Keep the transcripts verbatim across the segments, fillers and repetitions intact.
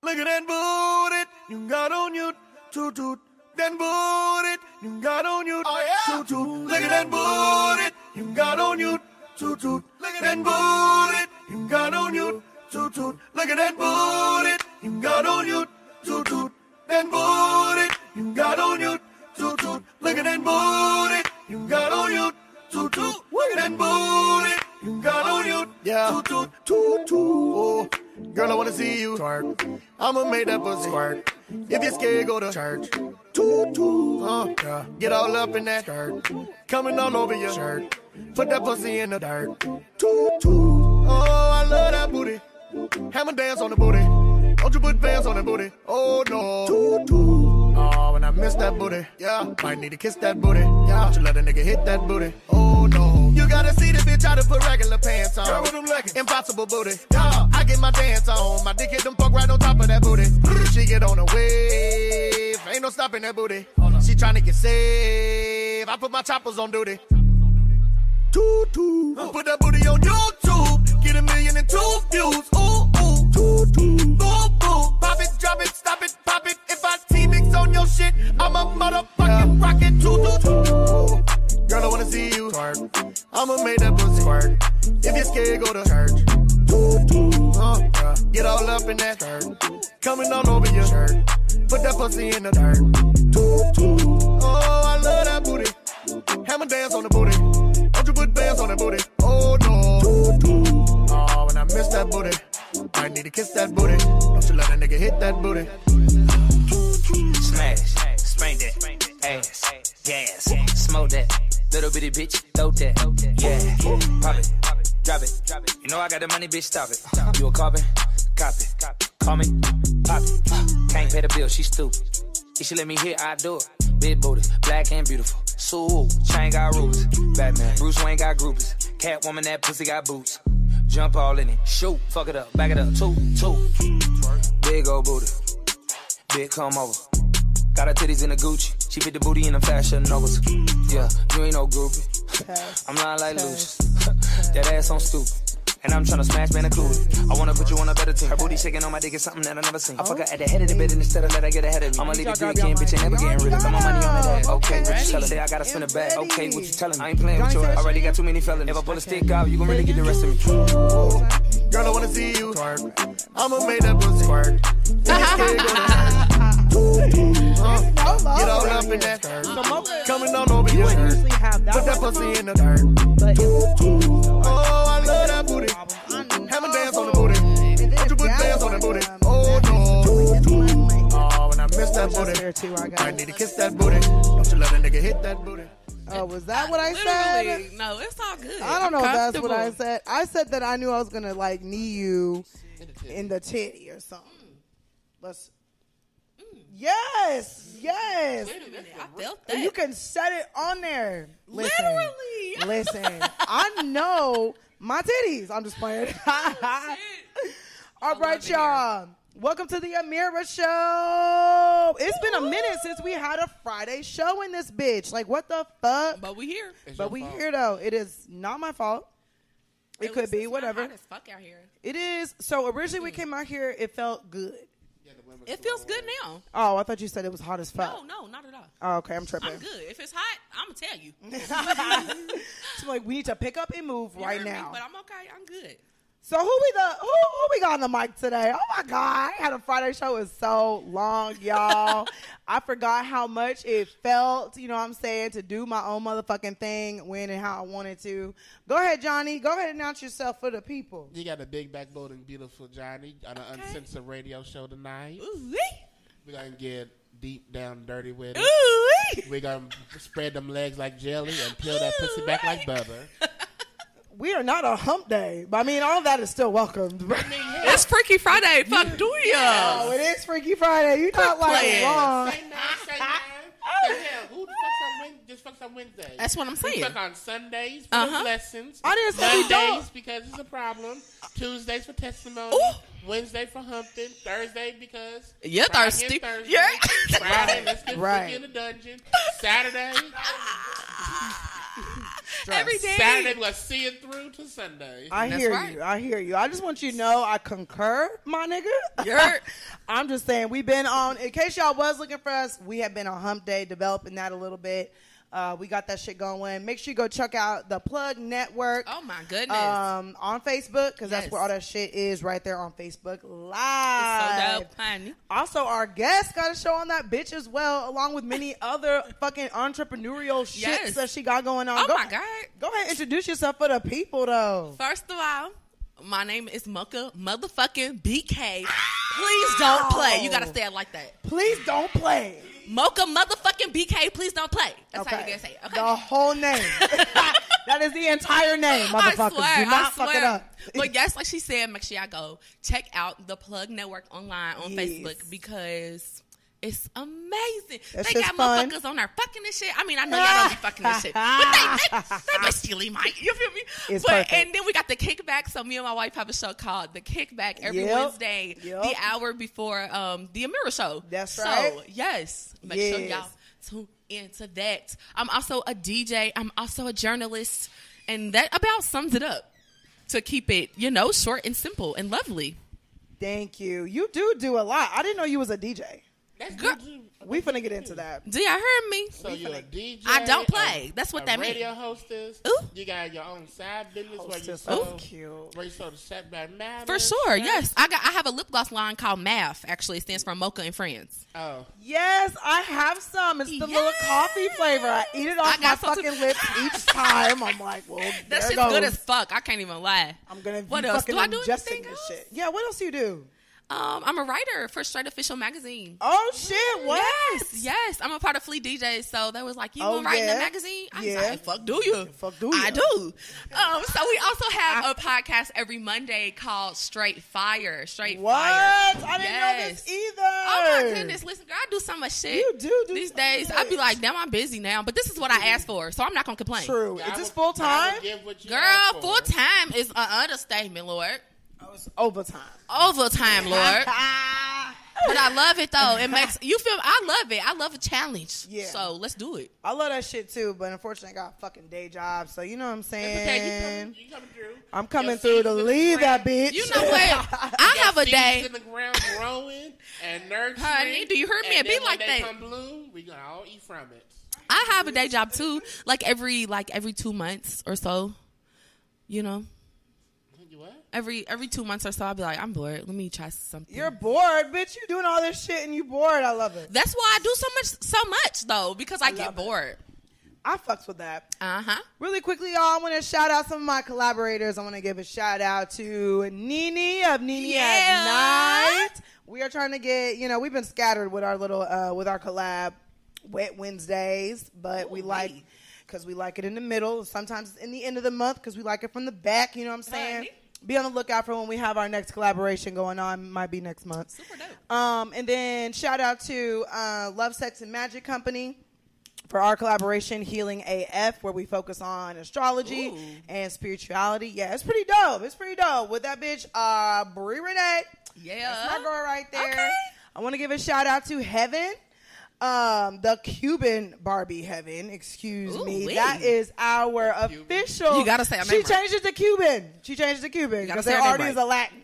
Look at that booty you got on you. Toot toot. That booty you got on you. Oh yeah. Toot toot. Look at that booty you got on you. Toot toot. Look at that booty you got on you. Toot toot. Look at that booty you got on you. Toot toot. That booty you got on you. Toot toot. Look at that booty you got on you. Toot toot. Look at that booty you got on you. Yeah. Toot toot. Toot toot. Oh. Girl, I wanna see you twerk. I'ma make that pussy work. If you're scared, go to church. Toot toot. Uh, yeah. Get all up in that skirt. Coming all over your shirt. Put that pussy in the dirt. Toot toot. Oh, I love that booty. Hammer dance on the booty. Don't you put bands on that booty. Oh no. Toot toot. Oh, and I miss that booty. Yeah. Might need to kiss that booty. Yeah. Don't you let a nigga hit that booty. Oh no. You gotta see this bitch, I to put regular pants on. Girl with them leggings. Impossible booty. Yeah. I get my dance on. My dick hit them fuck right on top of that booty. She get on a wave. Ain't no stopping that booty. She tryna get saved. I put my choppers on duty. Toot toot. Put that booty on YouTube. Get a million and two views. Ooh ooh. Toot toot. Boom boom. Pop it, drop it, stop it, pop it. If I T-mix on your shit, I'm a motherfucking yeah. rocket. Toot toot. Girl, I wanna see you twerk. I'ma make that pussy work. If you're scared, go to church. Toot toot. Uh, yeah. Get all up in that skirt. Coming all over your shirt. Put that pussy in the dirt. Toot toot. Oh, I love that booty. Hammer dance on the booty. Don't you put bands on that booty. Oh no. Toot toot. Oh, and I miss that booty. I need to kiss that booty. Don't you let a nigga hit that booty. Smash, spank that, ass, gas, smoke that. Little bitty bitch, throw that. Yeah, pop it, drop it. You know I got the money, bitch, stop it. You a carbon, cop it. Call me, pop it. Can't pay the bill, she stupid. If she let me hit, I do it. Big booty, black and beautiful. So chain got rules. Batman, Bruce Wayne got groupies. Catwoman, that pussy got boots. Jump all in it, shoot, fuck it up, back it up, two, two. Big old booty, big come over. Got her titties in the Gucci. She fit the booty in the fashion novas. Yeah, you ain't no groupie. I'm lying like Lucius. That ass on stupid. And I'm tryna smash man a coolie. I wanna put you on a better team. Her booty shaking on my dick is something that I never seen. I fuck her at the head of the bed instead of let her get ahead of me. I'ma leave the green king, bitch, ain't never getting rid of. Got my money on that ass. Okay, what you tellin'? Say I gotta spin it back. Okay, what you tellin'? I ain't playing with your ass. Already got too many felonies. If I pull a stick out, you gon' really get the rest of me. Girl, I wanna see you twerk. I'ma make that pussy work. Uh, get all up in that skirt. Coming on over your shirt. Put that pussy in the dirt. Oh, I love that booty. Have a dance on the booty. Don't you put bands on that booty. Oh no. Oh, and I miss that booty. I need to kiss that booty. Don't you let a nigga hit that booty. Oh, was that what I Literally, said? No, it's all good. I don't know I'm if that's what I said. I said that I knew I was gonna like knee you in the titty or something. Let's. Yes, yes. Wait a minute, I felt that. You can set it on there. Listen, Literally. Listen, I know my titties. I'm just playing. All right, y'all. Welcome to the Amira Show. It's Woo! been a minute since we had a Friday show in this bitch. Like, what the fuck? But we here. It's but we fault. here, though. It is not my fault. It At could be, whatever. Hot as fuck out here. It is. So, originally, we came out here. It felt good. It feels good now. Oh, I thought you said it was hot as fuck. No, no, not at all. Oh, okay, I'm tripping. I'm good. If it's hot, I'm going to tell you. So, like, we need to pick up and move you right me, now. But I'm okay. I'm good. So who we the who, who we got on the mic today? Oh my God, I had a Friday show. It's so long, y'all. I forgot how much it felt, you know what I'm saying, to do my own motherfucking thing when and how I wanted to. Go ahead, Johnny. Go ahead and announce yourself for the people. You got a big backbone and beautiful Johnny on an okay. uncensored radio show tonight. Ooh-wee. We're going to get deep down dirty with it. Ooh-wee. We're going to spread them legs like jelly and peel that pussy back like butter. We are not a hump day, but I mean, all of that is still welcomed. It's Freaky Friday. Fuck, do ya? Oh, it is Freaky Friday. You not like wrong. Say nine, say nine. Oh. Who the fuck's on Wednesday? Just fucks on Wednesday. That's what I'm saying. We fuck on Sundays for uh-huh. the lessons. I didn't say Mondays because it's a problem. Tuesdays for testimony. Ooh. Wednesday for humping. Thursday because you're thirsty. Thursday. Yeah. Friday, let's get right. freaky in the dungeon. Saturday. stress. Every day. Saturday, we're going to see it through to Sunday. I That's hear right. you. I hear you. I just want you to know I concur, my nigga. You're- I'm just saying we've been on. In case y'all was looking for us, we have been on Hump Day, developing that a little bit. Uh, we got that shit going. Make sure you go check out the Plug Network. Oh my goodness. Um, on Facebook, because that's Yes. where all that shit is, right there on Facebook It's so Live. dope, honey. Also, our guest got a show on that bitch as well, along with many other fucking entrepreneurial shits Yes. that she got going on. Oh Go- my God. Go ahead and introduce yourself for the people, though. First of all, my name is Mocha motherfucking B K. Please don't play. You gotta say it like that. Please don't play. Mocha motherfucking B K. Please don't play. That's how you gotta say it. Okay. The whole name. That is the entire name, motherfuckers. I swear, Do not I swear. fuck it up. But yes, like she said, make sure y'all go check out the Plug Network online on Yes. Facebook because it's amazing. That they shit's got fun. motherfuckers on there fucking this shit. I mean, I know y'all don't be fucking this shit, but they, they, they basically might. You feel me? It's but perfect. and then we got the Kickback. So me and my wife have a show called The Kickback every Yep. Wednesday, Yep. the hour before um, the Amira show. That's so, right. yes, make sure Yes. y'all tune into that. I'm also a D J. I'm also a journalist. And that about sums it up to keep it, you know, short and simple and lovely. Thank you. You do do a lot. I didn't know you was a D J. That's Girl- good. You- We finna get into that. Do y'all heard me? So you're a D J. I don't play. a- That's what a that mean. radio hostess. Ooh. You got your own side business where you Hostess. sell, Oh, cute. where you sell the set back matter. For sure, yes. I got. I have a lip gloss line called Math. Actually, it stands for Mocha and Friends. Oh, Yes, I have some. It's the little Yes. coffee flavor. I eat it I off my got some fucking too. lips each time. I'm like, well, That there shit's it goes. good as fuck. I can't even lie. I'm gonna What be else? fucking Do I do ingesting anything this else? shit. Yeah, what else you do? Um, I'm a writer for Straight Official Magazine. Oh shit! What? Yes, yes. I'm a part of Fleet D Js, so they was like, "You Oh, want to write in yeah. the magazine?" I Yeah. was like, "Fuck, do you? Fuck do I ya. do." Um, so we also have a podcast every Monday called Straight Fire. Straight What? Fire. I didn't Yes. know this either. Oh my goodness! Listen, girl, I do so much shit. You do do these so days. much. I'd be like, "Damn, I'm busy now," but this is what I asked for, so I'm not gonna complain. True. I Is this would- full I time? would give what you Girl, asked for. full time is an understatement, Lord. Oh, it's overtime. Overtime, Lord. Ah. But I love it though. It makes you feel. I love it. I love a challenge. Yeah. So let's do it. I love that shit too, but unfortunately, I got a fucking day job, so you know what I'm That's okay. You saying. coming, you coming through. I'm coming Your through seeds to in the leave that ground. bitch. You know what? I have a Seeds day. in the ground growing and nurturing. Honey, do you hear me? And It be then when like they that. come bloom, we gonna all eat from it. I have a day job too, like every like every two months or so. You know, You what? every every two months or so, I'll be like, I'm bored. Let me try something. You're bored, bitch. You doing all this shit and you bored. I love it. That's why I do so much so much though, because I, I get love it. bored. I fucks with that. Uh huh. Really quickly, y'all, I want to shout out some of my collaborators. I want to give a shout out to Nene of Nene Yeah. at Night. We are trying to get, you know, we've been scattered with our little, uh, with our collab, Wet Wednesdays, but we Ooh, like, wait. because we like it in the middle. Sometimes it's in the end of the month because we like it from the back. You know what I'm saying? Honey. Be on the lookout for when we have our next collaboration going on. Might be next month. Super dope. Um, and then shout out to uh, Love, Sex, and Magic Company for our collaboration, Healing A F, where we focus on astrology Ooh. and spirituality. Yeah, it's pretty dope. It's pretty dope. With that bitch, uh, Brie Renee. Yeah. That's my girl right there. Okay. I want to give a shout out to Heaven. Um, the Cuban Barbie Heaven, excuse Ooh, me. wee. That is our Cuban. official. You gotta say her She name right. changed it to Cuban. She changed it to Cuban gotta because say there her name already is right. a Latin.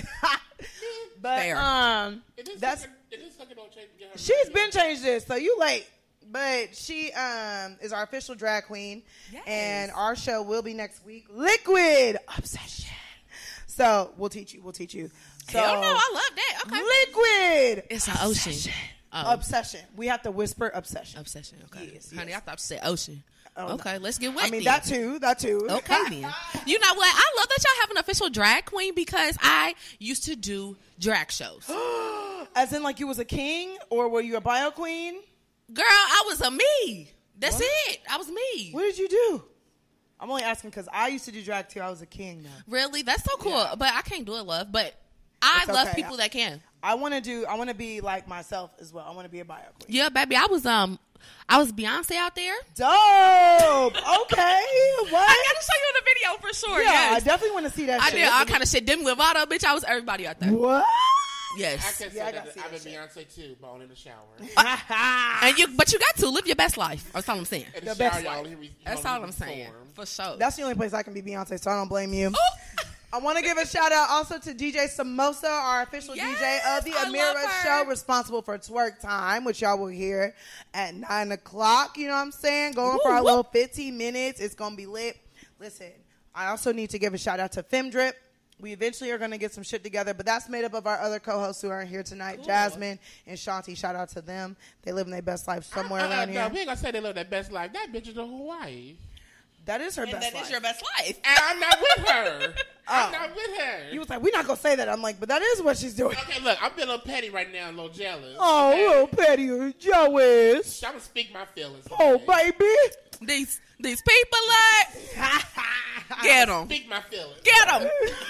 but Fair. um, It is that's sucker, it is sucker don't change. get her she's money. been changed this, so you late. But she um is our official drag queen, Yes. and our show will be next week. Liquid Obsession. So we'll teach you. We'll teach you. So Hell no, I love that. Okay. Liquid. It's an ocean. Oh. Obsession. We have to whisper obsession. Obsession. Okay. Yes, Honey, yes. I thought you said ocean. Oh, no. okay, let's get wet. I mean then. that too. That too. Okay, then. You know what? I love that y'all have an official drag queen because I used to do drag shows. As in, like you was a king, or were you a bio queen? Girl, I was a me. That's What? it. I was me. What did you do? I'm only asking because I used to do drag too. I was a king now. Really? That's so cool. Yeah. But I can't do it, love. But I It's love okay. people that can. I want to do. I want to be like myself as well. I want to be a bio queen. Yeah, baby. I was um, I was Beyonce out there. Dope. Okay. What? I gotta show you in the video for sure. Yeah, I yes. definitely want to see that I shit. did all kind of shit. Demi Lovato, bitch. I was everybody out there. What? I Yes. can say Yeah, I that gotta see I'm a that shit. Beyonce too, but only in the shower. And you, but you got to live your best life. That's all I'm saying. In the, The shower, best y'all life. only re- you That's only all I'm saying. perform. For sure. That's the only place I can be Beyonce, so I don't blame you. I want to give a shout out also to D J Samosa, our official Yes, D J of the I love Amira her. Show, responsible for Twerk Time, which y'all will hear at nine o'clock. You know what I'm saying? Going for Woo, our woo. little fifteen minutes. It's going to be lit. Listen, I also need to give a shout out to Femdrip. We eventually are going to get some shit together, but that's made up of our other co-hosts who aren't here tonight, Cool. Jasmine and Shanti. Shout out to them. They live in their best life somewhere Uh, uh, around no, here. we ain't gonna say they live their best life. That bitch is in Hawaii, That is her And best that life. is your best life. and I'm not with her. I'm Oh. not with her. He was like, we're not going to say that. I'm like, but that is what she's doing. Okay, look, I'm being a little petty right now, and a little jealous. Oh, okay? little petty or jealous. I'm gonna speak my feelings. Oh, okay? baby. These these people like get them, Speak my feelings. get them.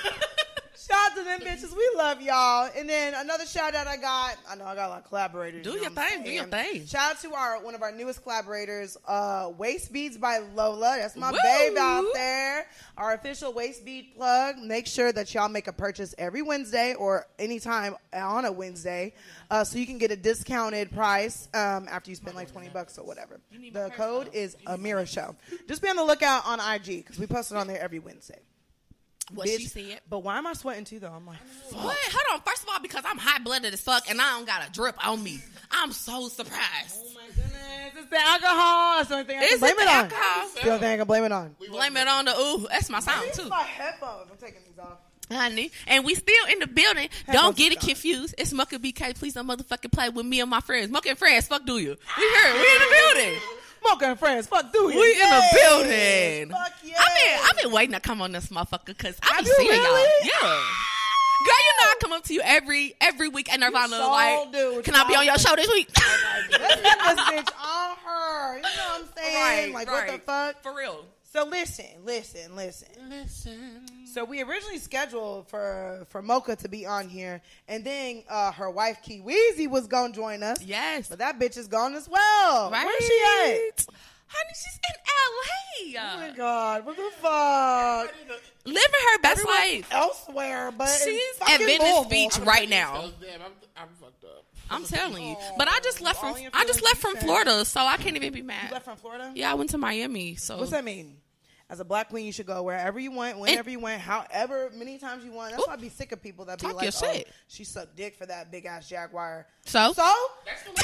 Shout out to them bitches. We love y'all. And then another shout out I got. I know I got a lot of collaborators. Do you know your what I'm thing, do your saying? thing. Shout out to our one of our newest collaborators, uh, Waist Beads by Lola. That's my Woo! babe out there. Our official waist bead plug. Make sure that y'all make a purchase every Wednesday or anytime on a Wednesday, uh, so you can get a discounted price um, after you spend like twenty bucks or whatever. The code is Amira Show. Just be on the lookout on I G because we post it on there every Wednesday. What Bitch. she said. But why am I sweating too, though? I'm like, fuck. What? Hold on. First of all, because I'm hot blooded as fuck and I don't got a drip on me. I'm so surprised. Oh my goodness, it's the alcohol. That's the only thing I Is can blame it it, the on. alcohol? It's the only thing I can blame it on. We Blame it on the ooh. That's my sound It's too, my headphones. I'm taking these off. honey. And we still in the building. Headphones Don't get is it gone. confused. It's Smoker B K. Please don't motherfucking play with me and my friends. Smoker and friends. Fuck do you? We here. We in the building. Smoker and friends, fuck do you? We in the Yay. building. Fuck yeah. I've been, I've been waiting to come on this motherfucker because I Have be you seeing really? y'all. Yeah. Girl, you know I come up to you every every week and Nirvana so like, do. can I be on your show this week? Let's get this bitch on her. You know what I'm saying? Right, like, right. what the fuck? For real. So listen, listen, listen. Listen. So we originally scheduled for for Mocha to be on here, and then uh, her wife Kiwizi was gonna join us. Yes. But that bitch is gone as well. Right. Where's she at? Honey, she's in L A. Oh my god, what the fuck? Living her best Everyone life. elsewhere, but She's it's at fucking Venice Louisville. Beach I'm right gonna now. tell them, I'm, I'm fucked up. I'm telling you. But I just left all from in your I just feelings, left from you said. Florida, so I can't even be You mad. left from Florida? Yeah, I went to Miami. So What's that mean? As a black queen, you should go wherever you want, whenever you want, however many times you want. That's Ooh. why I be sick of people that be Talk like, your oh, shit. she sucked dick for that big ass Jaguar. So? So? That's still a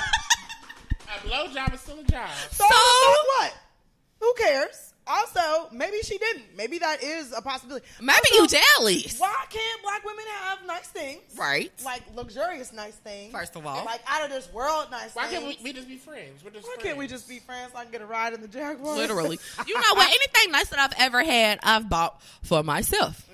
job. A blowjob is still a job. So, So? so what? Who cares? Also, maybe she didn't. Maybe that is a possibility. Maybe Also, you jealous. Why can't black women have nice things? Right. Like luxurious nice things. First of all. Like out of this world nice Why things. can't we, we just be friends? We're just Why friends. can't we just be friends so I can get a ride in the Jaguar? Literally. You know what? Anything nice that I've ever had, I've bought for myself.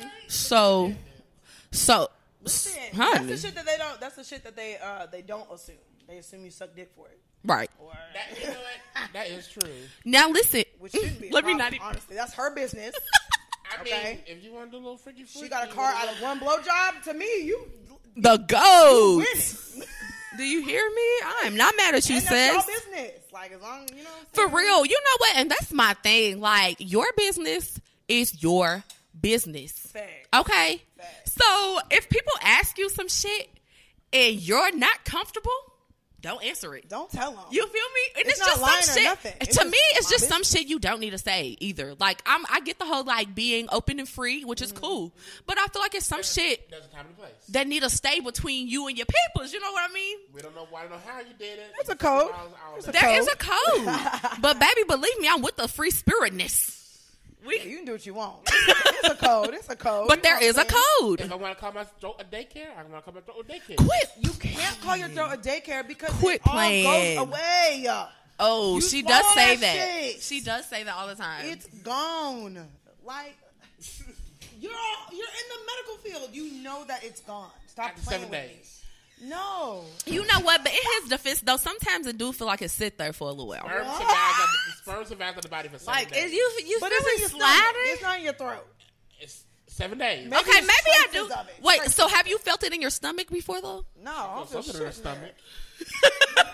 So, so, Listen, honey. that's the shit that they don't. That's the shit that they uh they don't assume. They assume you suck dick for it. Right. Or, That, you know what? That is true. Now listen. which shouldn't be. A Let me problem, not even. honestly. That's her business. I Okay. mean, if you want to do a little freaky freaky, She got a car out of one blowjob. To me, you The win goat. it. Do you hear me? I am not mad at you, And that's your sis. business. Like as long you know. What For I'm saying? real. You know what? And that's my thing. Like, your business is your business. Fact. Okay? Fact. So, if people ask you some shit and you're not comfortable, don't answer it. Don't tell them. You feel me? And It's it's, not just lying or some shit. nothing. It's To just me, it's my just some business. shit you don't need to say either. Like, I'm, I get the whole like being open and free, which is cool. But I feel like it's some shit There's a time and place. that need to stay between you and your peoples. You know what I mean? We don't know why, don't know how you did it. That's a code. It's That's a There code. is a code. But baby, believe me, I'm with the free spiritness. Yeah, you can do what you want. It's a code. It's a code. But You there know is a what I'm saying? If code. I want to call my throat a daycare, I want to call my throat a daycare. Quit. You can't call your throat a daycare because Quit it all playing. goes away. Oh, You she does swallow say that that. shit. She does say that all the time. It's gone. Like you're all, you're in the medical field. You know that it's gone. Stop After playing seven with days. me. No. You know what? But in his defense, though, sometimes it do feel like it sit there for a little while. Sperm survives, on the, sperm survives on the body for seven Like, days. is you you But feel it's in it your stomach. sliding? It's not in your throat. It's seven days. Maybe Okay, it's maybe I traces do. of it. Wait, Traces. so have you felt it in your stomach before, though? No, I don't feel Something in shit her in there. stomach.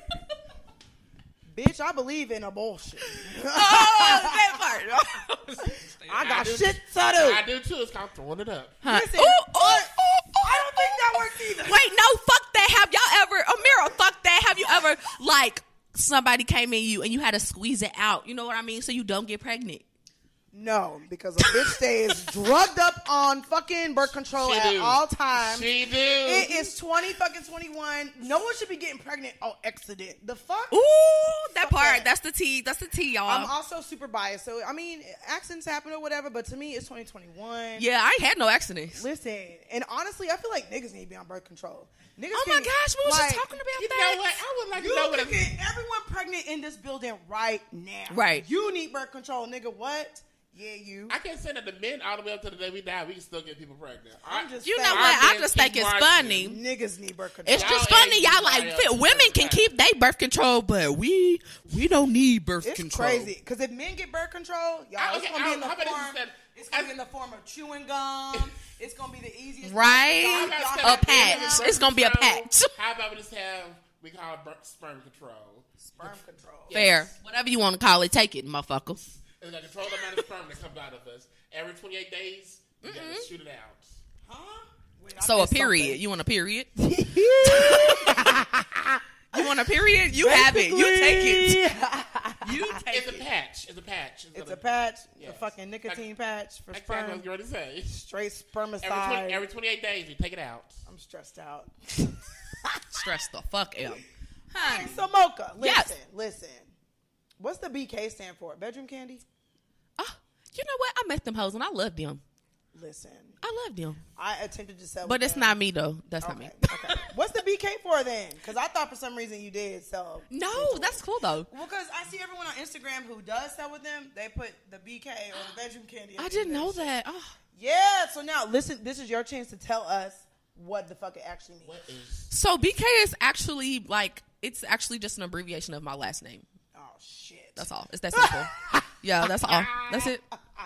Bitch, I believe in a bullshit. Oh, that part. I got do- shit to do. I do too. It's called throwing it up. Huh. Listen, Ooh, ooh, but ooh, ooh. I don't think that works either. Wait, no, fuck that. Have y'all ever, Amira, fuck that. Have you ever, like, somebody came in you and you had to squeeze it out? You know what I mean? So you don't get pregnant. No, because a bitch stays drugged up on fucking birth control She at do. all times. She do. It is twenty fucking twenty-one. No one should be getting pregnant on accident. The fuck? Ooh, that Fuck part. that. That's the tea. That's the tea, y'all. I'm also super biased. So, I mean, accidents happen or whatever, but to me, it's twenty twenty-one. yeah, I ain't had no accidents. Listen, and honestly, I feel like niggas need to be on birth control. Niggas Oh my can- gosh, we was like, just talking about You that. know what? I would like to You know what can a, get everyone pregnant in this building right now. Right. You need birth control, nigga. What? Yeah, you. I can't say that the men all the way up to the day we die, we can still get people pregnant. I'm just You know saying, what? I men just keep think it's marching. funny. niggas need birth control. It's Y'all just funny, ain't y'all like nobody fit, else women birth can control. keep their birth control, but we we don't need birth It's control. crazy because if men get birth control, y'all, I- it's okay, gonna be I- in the how about this form. instead? It's gonna be in the form of chewing gum. It's gonna be the easiest. Right? Y'all- How y'all about A have instead of patch. birth It's gonna be a control, patch. How about we just have, we call it birth, sperm control. sperm control. Fair. Whatever you want to call it, take it, motherfucker. It's gonna control the amount of sperm that comes out of us. Every twenty-eight days, we gotta shoot it out. Huh? Wait, I So a missed period. something. You want a period? You want a period? You have it. You take it. You take It's a it. patch. It's a patch. It's a patch, a Yes. fucking nicotine patch for Exactly what I sperm. was going to say. Straight Every, spermicide. twenty, every twenty-eight days, we take it out. I'm stressed out. Stress the fuck out. Hey, so Mocha, listen, Yes. listen. What's the B K stand for? Bedroom candy? Oh, you know what? I met them hoes and I love them. Listen, I love them. I attempted to sell, But with it's them. not me though. That's not Okay, me. okay. What's the B K for then? Because I thought for some reason you did sell. No, that's cool though. Well, because I see everyone on Instagram who does sell with them, they put the B K or the bedroom candy. I didn't know that. Oh. Yeah, so now listen, this is your chance to tell us what the fuck it actually means. What is... So B K is actually like it's actually just an abbreviation of my last name. Oh shit. That's all. It's that simple. Yeah, that's all. That's it.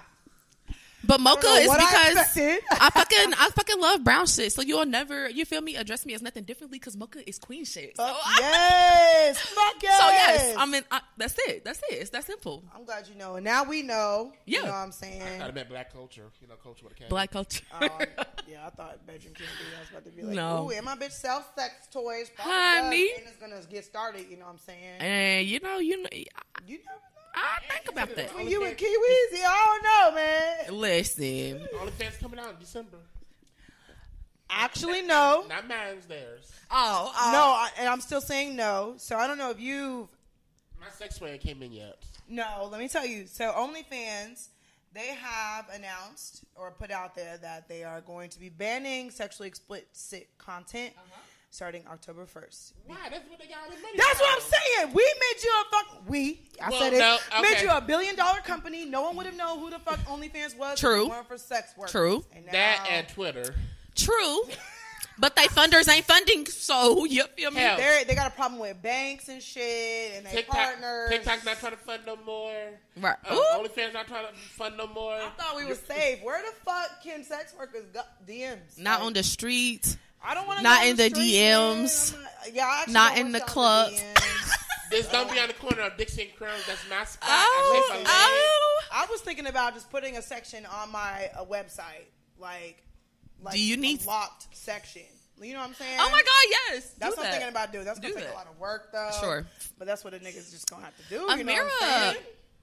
But Mocha I don't know is what I because expected. I fucking I fucking love brown shit. So you'll never you feel me address me as nothing differently because Mocha is queen shit. So, Fuck yes. Fuck yes. so yes, I mean I, that's it. That's it. It's that simple. I'm glad you know. And now we know. Yeah. You know what I'm I saying? thought it meant black culture. You know, culture with a K. Black culture. Um, yeah, I thought bedroom candy. I was about to be like, No. ooh, and my bitch sells sex toys. Probably Honey. does, and it's gonna get started. You know what I'm saying? And you know, you know, You never know. I think about that. When you and Key Weezy, I don't know, man. Listen, OnlyFans coming out in December. Actually, no. Not mine's, theirs. oh, oh. No, I, and I'm still saying no. So I don't know if you've. My sex swear came in yet. No, let me tell you. So OnlyFans, they have announced or put out there that they are going to be banning sexually explicit content starting October first. Why? That's what they got all the money That's for. what I'm saying. We made you a fuck. We, I Well, said it. no, Made okay. you a billion dollar company. No one would have known who the fuck OnlyFans was. True. If it weren't for sex work. True. And now, That and Twitter. True, but they funders ain't funding. So you feel me? Hell. They they got a problem with banks and shit, and they TikTok, partners. TikTok's not trying to fund no more. Right. Uh, Ooh. OnlyFans not trying to fund no more. I thought we were safe. Where the fuck can sex workers go? D Ms? Not Like, on the street. I don't want to. not go in the street, D man. Ms. I'm not, yeah, I actually Not don't in want the y'all club. D Ms. This don't be on the corner of Dixie and Crumbs. That's my spot. Oh, I say my oh. I was thinking about just putting a section on my uh, website, like, like Do you a need- locked section? You know what I'm saying? Oh my God, yes. That's Do what I'm that. thinking about doing. That's gonna Do take that. a lot of work, though. Sure. But that's what a nigga's just gonna have to do. You know what I'm Amira. saying?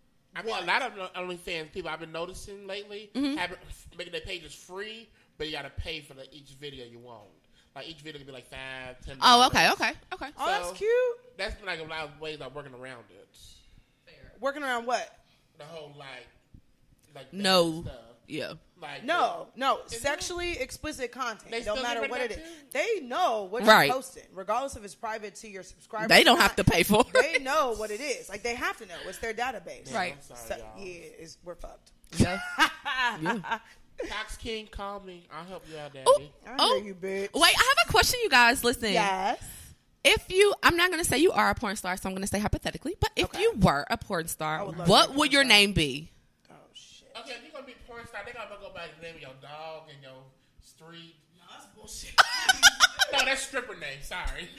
I mean, a lot of OnlyFans people I've been noticing lately Mm-hmm. have making their pages free, but you got to pay for the, each video you want. Like each video could be like five, ten. Oh, dollars. okay, okay, okay. Oh, that's So- cute. That's like a lot of ways I'm working around it. Working around what? The whole like, like No. stuff. Yeah. Like No, no, Is it? sexually explicit content. They It don't still matter get what rid it of is. that They know what Right. you're posting, regardless if it's private to your subscribers. They or don't have not. to pay for it. They know what it is. Like they have to know. It's their database. Right. I'm sorry, So, y'all. yeah, it's, we're fucked. Yeah. yeah. Cox King, call me. I'll help you out, Daddy. Oh, I oh. hear you, bitch. Wait, I have a question, you guys. Listen. Yes. If you, I'm not going to say you are a porn star, so I'm going to say hypothetically, but if Okay. you were a porn star, would love to be what a would porn your star. name be? Oh shit. Okay, if you're gonna be a porn star, they gotta go by the name of your dog and your street. No, that's bullshit. No, that's stripper name. Sorry.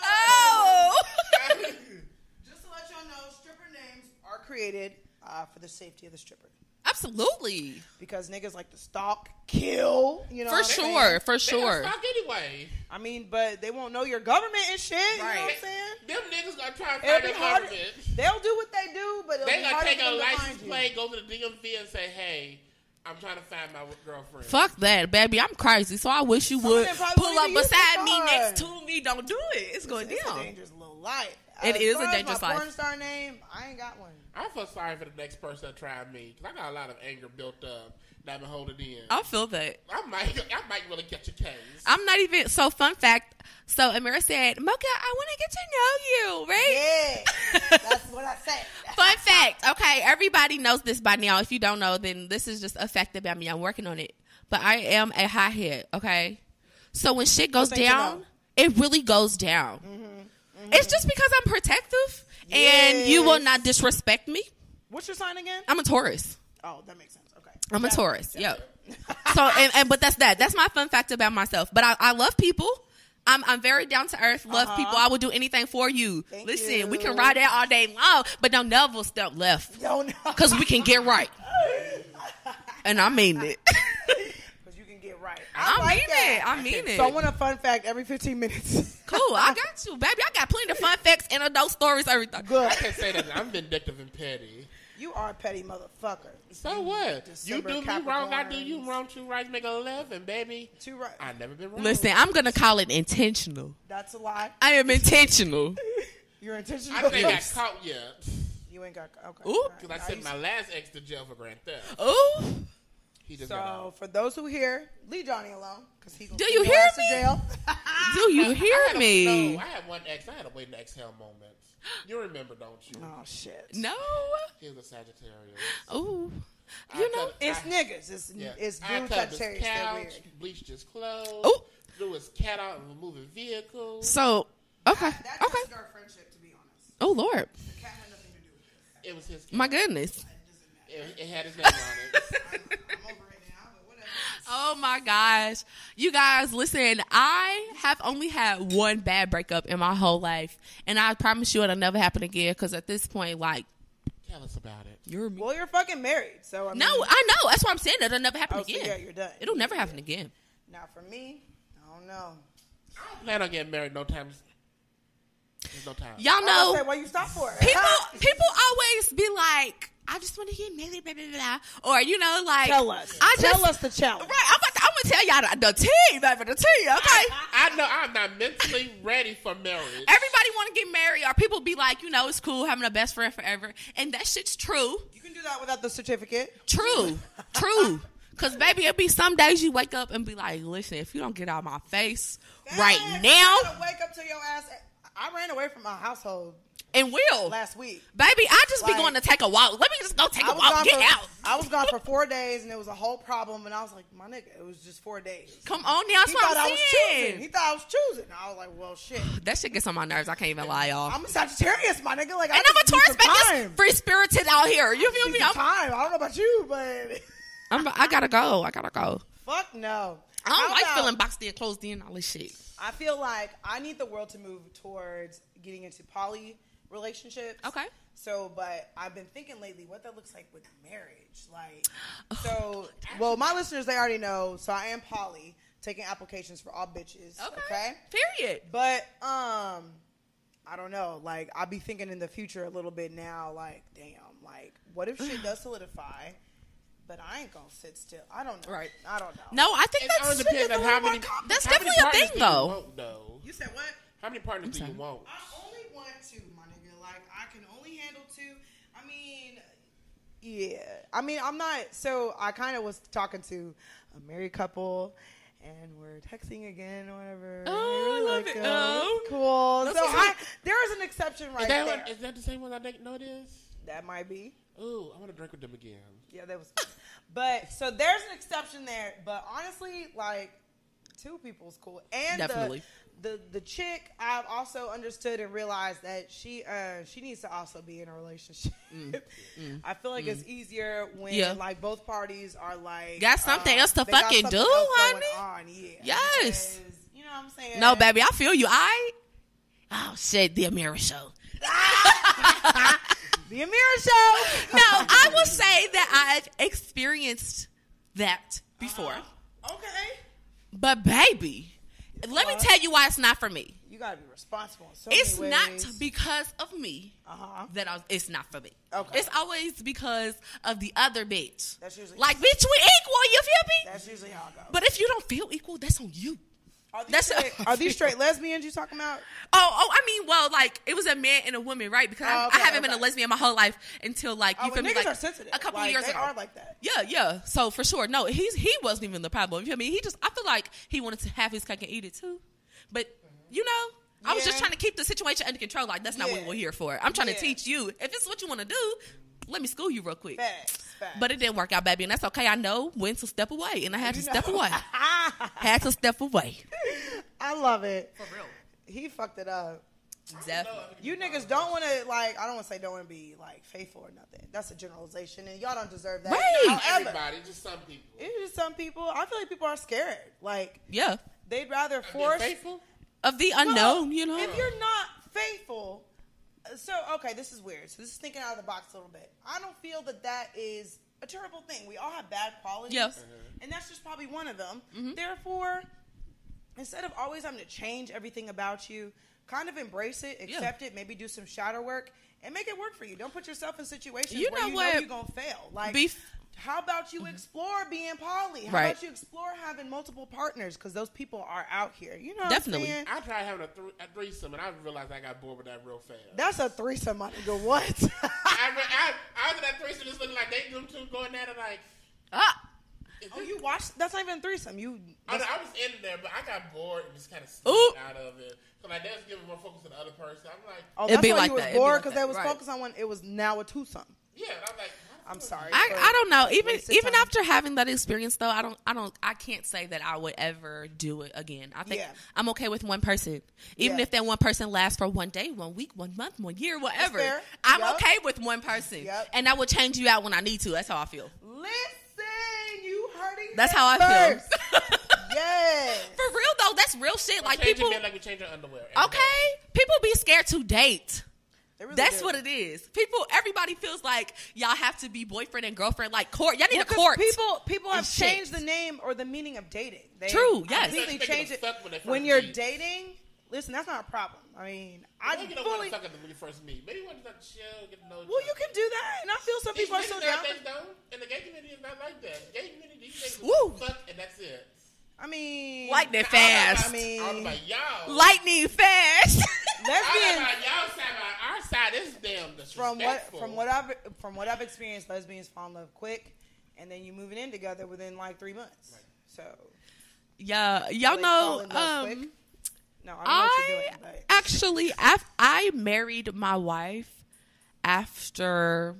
Oh! Just to let y'all know, stripper names are created uh, for the safety of the stripper. Absolutely. Because niggas like to stalk, kill, you know. For what I'm sure, saying? for They sure. gonna stalk anyway. I mean, but they won't know your government and shit. You know what I'm Right. saying? Them niggas gonna try to It'll find be their harder. government. They'll do what they do, but it'll They be gonna harder take for a them to license find you. plate, go to the D M V and say, hey, I'm trying to find my girlfriend. Fuck that, baby. I'm crazy, so I wish you Some would of them probably pull won't up even use beside the me, car. next to me. Don't do it. It's going It's a down. dangerous little life. It As is far a as dangerous my life. porn star name, I ain't got one. I feel sorry for the next person that tried me because I got a lot of anger built up that I've been holding in. I feel that. I might, I might really catch a case. I'm not even. So, fun fact. So, Amira said, Mocha, I want to get to know you, right? Yeah, that's what I said. Fun fact. Okay, everybody knows this by now. If you don't know, then this is just a fact about me. I'm working on it. But I am a hothead, okay? So, when shit goes Things you down, know. it really goes down. Mm-hmm, mm-hmm. It's just because I'm protective and Yes. you will not disrespect me. What's your sign again? I'm a Taurus. Oh, that makes sense. Okay. I'm a Yeah. Taurus. Yep. So, and, and but that's that. That's my fun fact about myself. But I, I love people. I'm I'm very down to earth. Love Uh-huh. people. I will do anything for you. Thank Listen, we you. can ride out all day long, but don't never step left Don't know. because we can get right. And I mean it. Because you can get right. I, like mean that. it. I mean it. So I want a fun fact every fifteen minutes. Cool. I got you, baby. I got plenty of fun facts and adult stories. Everything. Good. I can say that I'm vindictive and petty. You are a petty motherfucker. So what? December you do me wrong, I do Capricorns. you wrong. Two rights make a eleven, baby. Too right. I never been wrong. Listen, I'm gonna call it intentional. That's a lie. I am intentional. You're intentional. I ain't got caught yet You ain't got okay. Ooh. all right. because I Now sent you- my last ex to jail for grand theft. Ooh. He just got So out. for those who hear, leave Johnny alone because he's gonna Do send you your hear ass to me? jail. Do you I hear had a- me? No, I had one ex. I had a wait to exhale moment. You remember, don't you? Oh shit. No. He was a Sagittarius. Ooh. I You know. cut- It's I- niggas. It's Yeah. it's I dude cut his Sagittarius. They're couch, weird. bleached his clothes, Ooh. threw his cat out of a moving vehicle. So okay. That Okay. tested our friendship, to be honest. Oh Lord. The cat had nothing to do with it. It was his cat. My goodness. It, it had his name on it. I'm, I'm over it now, but whatever. Oh my gosh. You guys, listen, I have only had one bad breakup in my whole life. And I promise you it'll never happen again because at this point, like, Tell us about it. you're me. Well, you're fucking married, so I mean, No, I know. That's what I'm saying. It'll never happen oh, so again. yeah, you're done. It'll never happen again. Now for me, I don't know. I don't plan on getting married no time. There's no time. Y'all I was know, gonna say, why you stop for it? people people always be like, I just want to get married, blah, blah, blah. Or, you know, like. Tell us. I just, Tell us the challenge. Right. I'm, about to, I'm going to tell y'all the, the tea, baby, the tea, okay? I know I'm not mentally ready for marriage. Everybody want to get married, or people be like, you know, it's cool having a best friend forever. And that shit's true. You can do that without the certificate. True. True. Because, baby, it'll be some days you wake up and be like, listen, if you don't get out of my face right Dang, now, you gotta wake up to your ass. I ran away from my household and will. last week. Baby, I just Like- be going to take a walk. Let me just go take I a was walk. gone Get for, out. I was gone for four days, and it was a whole problem. And I was like, my nigga, it was just four days. Come on now. That's He what thought I I'm was choosing. saying. He thought I was choosing. I was like, well, shit. That shit gets on my nerves. I can't even lie, y'all. I'm a Sagittarius, my nigga. Like, I and I'm a just need Taurus, some baby. It's time. free spirited out here. You feel Need me? some I'm, time. I don't know about you, but I'm, I gotta go. I gotta go. fuck no. I don't How like about- feeling boxed in, closed in, all this shit. I feel like I need the world to move towards getting into poly relationships. Okay. So, but I've been thinking lately what that looks like with marriage. Like, so, well, my listeners, they already know. So I am poly, taking applications for all bitches. Okay. Okay. Period. But, um, I don't know. Like, I'll be thinking in the future a little bit now, like, damn, like, what if shit does solidify? But I ain't gonna sit still. I don't know. Right. I don't know. No, I think It that's all depends on how many. That's how many definitely a partners thing, do you though. want, though? You said what? How many partners do you sorry. want? I only want two, my nigga. Like, I can only handle two. I mean, yeah. I mean, I'm not. So, I kind of was talking to a married couple, and we're texting again or whatever. Oh, They I love like it. us. Oh. Cool. That's So, what's I, up. there is an exception right Is that, there. one, is that the same one I think- know it is? That might be. Ooh, I want to drink with them again. Yeah, that was. But, so there's an exception there. But honestly, like, two people's cool. And Definitely. The, the the chick, I've also understood and realized that she uh she needs to also be in a relationship. I feel like it's easier when Yeah. like both parties are like Got something um, else to they got fucking something do, else going honey. on, yeah. Yes. Because, you know what I'm saying? No, baby, I feel you. I. Oh shit, the Amira show. The Amira Show. No, I will say that I've experienced that before. Uh-huh. Okay. But baby, let me tell you why it's not for me. You gotta be responsible in so It's many not ways. because of me Uh-huh. that I, it's not for me. Okay. It's always because of the other bitch. That's usually Like, bitch, we equal, you feel me? That's usually how it goes. But if you don't feel equal, that's on you. Are these, That's straight, are these straight lesbians you talking about? Oh, oh, I mean, well, like, it was a man and a woman, right? Because I, Oh, okay, I haven't been okay. a lesbian my whole life until, like, you Oh, feel well, me? niggas Like, are sensitive. a couple Like, years they ago. are like that. Yeah, yeah. So, for sure. No, he's he wasn't even the problem. You feel me? He just, I feel like he wanted to have his cake and eat it, too. But, you know, I was just Yeah. trying to keep the situation under control. Like, that's not Yeah. what we're here for. I'm trying Yeah. to teach you. If it's what you want to do, let me school you real quick. Facts, facts. But it didn't work out, baby, and that's okay. I know when to step away, and I had to You step know. away. Had to step away. I love it. For real. He fucked it up. Definitely. You niggas don't want to, like, I don't want to say don't want to be, like, faithful or nothing. That's a generalization, and y'all don't deserve that. Right. Not However, everybody, just some people. it's just some people. I feel like people are scared. Like, Yeah. they'd rather Being force. faithful? Of the Well, unknown, you know? If you're not faithful, so, okay, this is weird. So this is thinking out of the box a little bit. I don't feel that that is a terrible thing. We all have bad qualities. Yes. And that's just probably one of them. Therefore, instead of always having to change everything about you, kind of embrace it, accept it, maybe do some shadow work, and make it work for you. Don't put yourself in situations You where know you what? know you're going to fail. Like, Bef- how about you explore being poly? How Right. about you explore having multiple partners? Because those people are out here. You know what Definitely. I'm saying? I tried having a, th- a threesome, and I realized I got bored with that real fast. That's a threesome, my nigga. What? I, re- I, I was in that threesome just looking like they them two going at it like, Ah. is Oh, this- you watched? That's not even a threesome. You. I, I was in there, but I got bored and just kind of Ooh. slipped out of it. So like they was giving more focus to the other person. I'm like, Oh, It'd that's be why like you was that. It'd be bored like because that. they was Right. focused on when it was now a twosome. yeah. And I'm like, I'm sorry. I, for I don't know. Even wasted even time. after having that experience, though, I don't I don't I can't say that I would ever do it again. I think Yeah. I'm okay with one person, even Yeah. if that one person lasts for one day, one week, one month, one year, whatever. fair. I'm Yup. okay with one person, Yup. and I will change you out when I need to. That's how I feel. Listen, you hurting. That's him how I first. feel. Yes. For real though, that's real shit. Like changing people, men like we change our underwear. every okay, day. people be scared to date. They really That's do. what it is. People, everybody feels like y'all have to be boyfriend and girlfriend. Like court, y'all need a Because court. People, people and have shit. changed the name or the meaning of dating. They True, yes. completely They changed think it. of fuck when they first When you're meet. dating, listen, that's not a problem. I mean, I Maybe you don't want fully. to fuck at the when you first meet. Maybe you want to chill, get to know each Well, other. you can do that, and I feel some These people are niggas still down. nowadays don't, and the gay community is not like that. The gay community, these niggas Woo. fuck and that's it. I mean, Lightning I don't know fast. about- I mean- I don't know about y'all. Lightning fast. I don't know lesbians. about y'all side, but our side is damn disrespectful. From what from what I've from what I've experienced, lesbians fall in love quick, and then you moving in together within like three months. So Yeah, y'all they fall know. in love quick. Um, no, I don't know what I you're doing, but actually, af- I married my wife after.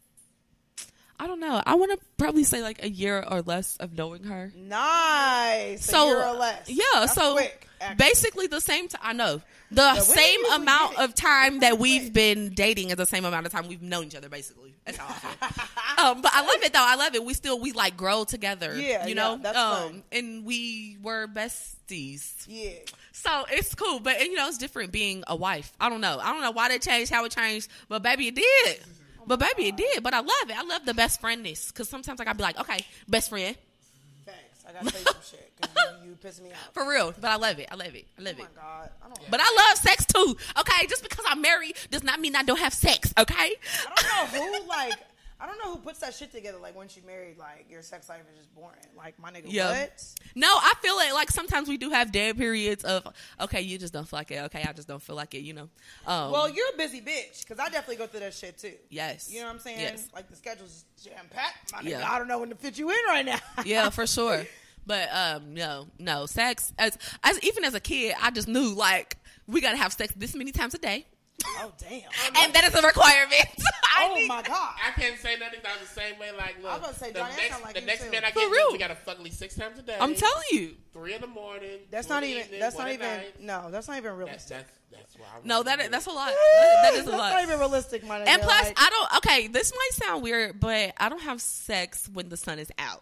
I don't know. I want to probably say like a year or less of knowing her. nice. So a year or less. yeah, That's so quick, actually. basically the same time. I know the we same usually amount get it. of time that we've quick. been dating is the same amount of time we've known each other. Basically, that's how I feel. um, but I love it though. I love it. We still we like grow together. Yeah, you yeah, know. that's um, fun. and we were besties. Yeah. So it's cool, but and, you know it's different being a wife. I don't know. I don't know why they changed, how it changed, but baby, it did. But baby, it did. But I love it. I love the best friendness because sometimes I gotta be like, okay, best friend Thanks. I gotta say some shit because you, you piss me off. for real. But I love it. I love it. I love Oh my it. god. I don't. But I love sex too. Okay, just because I'm married does not mean I don't have sex. Okay. I don't know who like. I don't know who puts that shit together. Like once you're married, like your sex life is just boring. Like my nigga, Yeah. what? No, I feel it. Like sometimes we do have dead periods of okay, you just don't feel like it. Okay, I just don't feel like it. You know. Um, Well, you're a busy bitch because I definitely go through that shit too. yes. You know what I'm saying? Yes. Like the schedule's jam packed. My nigga, Yeah. I don't know when to fit you in right now. Yeah, for sure. But um, no, no sex. As as even as a kid, I just knew like we gotta have sex this many times a day, Oh damn. and that is a requirement. I Oh need- my god. I can't say nothing. I was the same way. Like, look, I was gonna say, the Johnny, that next, sound like the you next too. man I For get real. with, we gotta fuck at least six times a day. I'm telling you. Three in the morning. That's two not in the even. evening, That's one not at even. night. No, that's not even That's realistic. that's that's why. I No, really that do that's a it. lot. That is a That's lot. not even realistic, my nigga. And plus, Like, I don't. Okay, this might sound weird, but I don't have sex when the sun is out.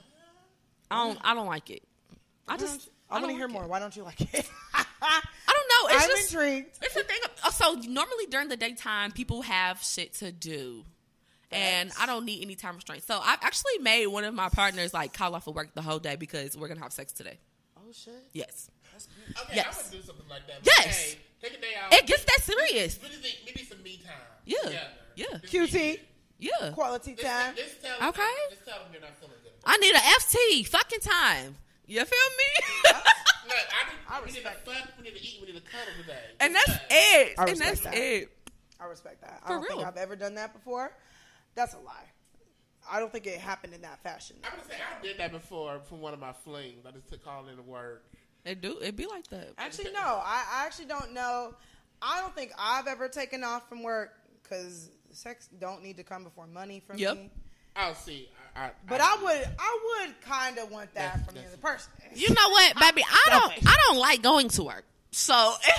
I don't. I don't like it. I just. I want to don't hear like more. it. Why don't you like it? I don't it's I'm just intrigued. it's a thing. Of, so normally during the daytime, people have shit to do. And I don't need any time restraints. So I've actually made one of my partners like call off of work the whole day because we're gonna have sex today. Oh shit. Yes. Okay, Yes. I would do something like that. But Yes. Hey, take a day out. It gets that serious. We need, we need some me time. Yeah. Together. Yeah. Just Q T. be- Yeah. Quality Just, time. just tell them, Okay. Just tell them you're not feeling good. I need an F T. Fucking time. You feel me? Look, I, I need, we need to respect fuck, we need to eat, we need to cuddle today. and Just that's that. it. I And respect that's that. it. I respect that. I For don't real. think I've ever done that before. That's a lie. I don't think it happened in that fashion. I'm gonna say I did that before from one of my flings. I just took call in to work. It do. It be like that. Actually, no. I, I actually don't know. I don't think I've ever taken off from work because sex don't need to come before money from Yep. me. I'll see. I, I, But I would, I would kind of want that That's- from the that's- other person. You know what, baby? I don't. I don't like going to work. So,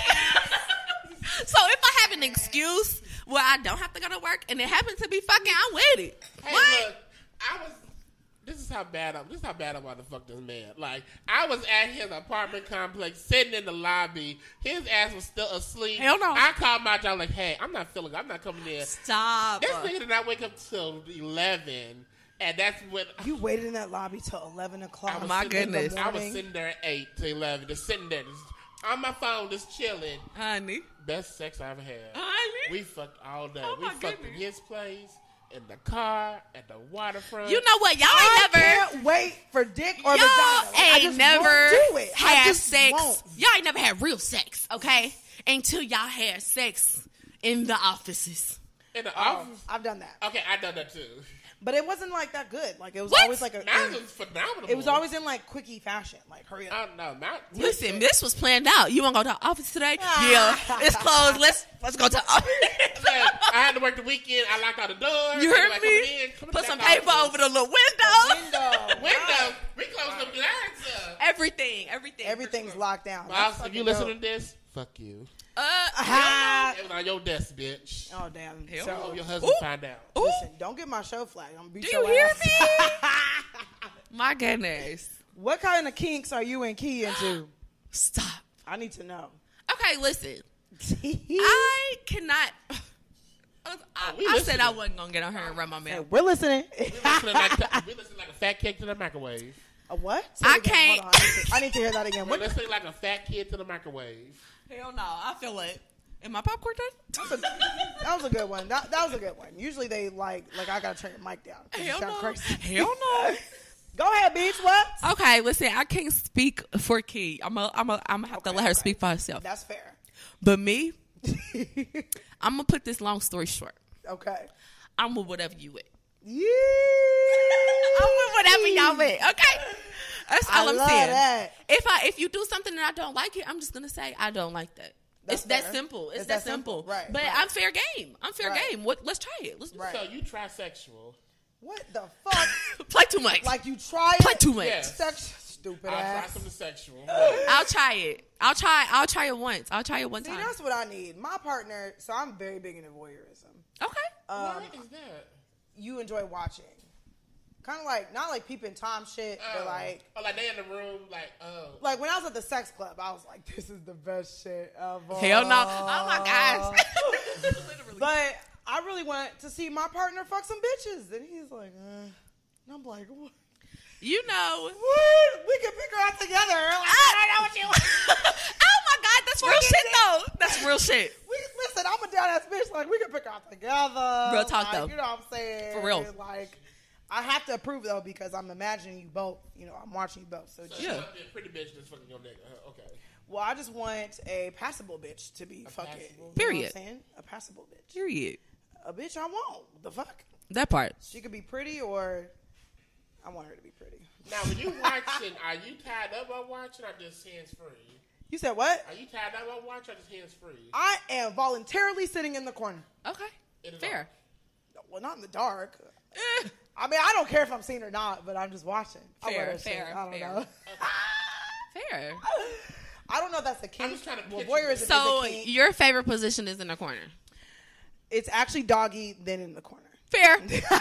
so if I have an excuse where I don't have to go to work and it happens to be fucking, I'm with it. Hey, What? look, I was. This is how bad I'm. This is how bad I'm about to fuck this man. Like I was at his apartment complex, sitting in the lobby. His ass was still asleep. Hell no. I called my job like, "Hey, I'm not feeling. I'm not coming in." Stop. This nigga did not wake up till eleven, and that's when You waited in that lobby till eleven o'clock. I was my sitting there- goodness. I was morning. sitting there at eight to eleven, just sitting there, just on my phone, just chilling. Honey. Best sex I ever had. Honey. We fucked all day. Oh we my fucked in goodness. his place, in the car, at the waterfront. You know what? Y'all I ain't never. can't wait for dick or Y'all vagina. Like, I ain't just never won't do it. I had just sex. won't. Y'all ain't never had real sex, okay? Until y'all had sex in the offices. in the Oh, office. I've done that, Okay, I done that too. but it wasn't like that good. Like it was What? always like a. Mine in- was phenomenal. it was always in like quickie fashion. Like hurry up. I don't know. Mine, Listen, this was planned out. You want to go to the office today? Yeah, it's closed. Let's let's go to the office. Look, I had to work the weekend. I locked out the door. You heard Like, me? coming in, coming Put back some out. paper over the little window. Window. window. We closed the blinds up. Everything, everything. Everything's locked down. Boss, That's if fucking you listen dope. to this, fuck you. Uh, Ah. It was on your desk, bitch. Oh damn. Hell So, I hope your husband Ooh. find out. ooh, listen, don't get my show flagged. I'm gonna beat do your you hear ass. me? My goodness. What kind of kinks are you and Key into? Stop. I need to know. Okay, listen. I cannot. I, we I said listening. I wasn't gonna get on here and run my Hey, mouth. we're listening. We listening like, we listening like a fat kid to the microwave. A what? Say I it again. can't- Hold on. I, need to, I need to hear that again. We're What? listening like a fat kid to the microwave. Hell no, I feel it. Am I popcorn done? That's a- that was a good one. That, that was a good one. Usually they like like I gotta turn your mic down. 'cause you Hell sound no. crazy. Hell no. Go ahead, beach. What? Okay, listen, I can't speak for Key. I'm a, I'm a, I'm gonna have to Okay, let her okay. speak for herself. That's fair. But me, I'm gonna put this long story short. Okay. I'm with whatever you with. Yeah. I'm with whatever y'all with. Okay, that's all I I'm love saying. that. If I if you do something and I don't like it, I'm just gonna say I don't like that. That's it's that fair. simple. It's, It's that, that simple. simple. Right, But right. I'm fair game. I'm fair Right. game. What? Let's try it. Let's Right. So you trisexual. What the fuck? play too much. Like you try play it? too much. Yeah. Sex, stupid I'll try ass. some of the sexual. I'll try it. I'll try. I'll try it once. I'll try it one See, time. that's what I need. My partner. So I'm very big into voyeurism. Okay. Um, what is that? you enjoy watching. Kind of like not like peeping Tom shit, but Oh. like oh, like they in the room, like oh. like when I was at the sex club, I was like, this is the best shit ever. Hell no. Oh my gosh. Literally. But I really wanted to see my partner fuck some bitches, and he's like, uh. and I'm like, what? You know. What? We can pick her out together. Like, I don't know what you want. Oh my God, that's real shit though. That's real shit. We, listen, I'm a down ass bitch. Like, we can pick her out together. Real talk, like, though. You know what I'm saying? For real. Like, I have to approve though because I'm imagining you both. You know, I'm watching you both. So, So Yeah. you want to be a pretty bitch that's fucking your nigga. Uh, okay. well, I just want a passable bitch to be fucking. passable? You know Period. what I'm saying? A passable bitch. Period. A bitch I want. The fuck? That part. She could be pretty or I want her to be pretty. Now, when you watching, are you tied up while watching or just hands free? You said what? Are you tied up while watching or just hands free? I am voluntarily sitting in the corner. Okay. It is Fair. Well, not in the dark. Eh. I mean, I don't care if I'm seen or not, but I'm just watching. I wear Fair, that shit. fair, I don't fair. know. Fair. I don't know if that's the kink. I'm just trying to well, picture voyeurism this. is So a kink. your favorite position is in the corner. It's actually doggy, then in the corner. Fair. Fair.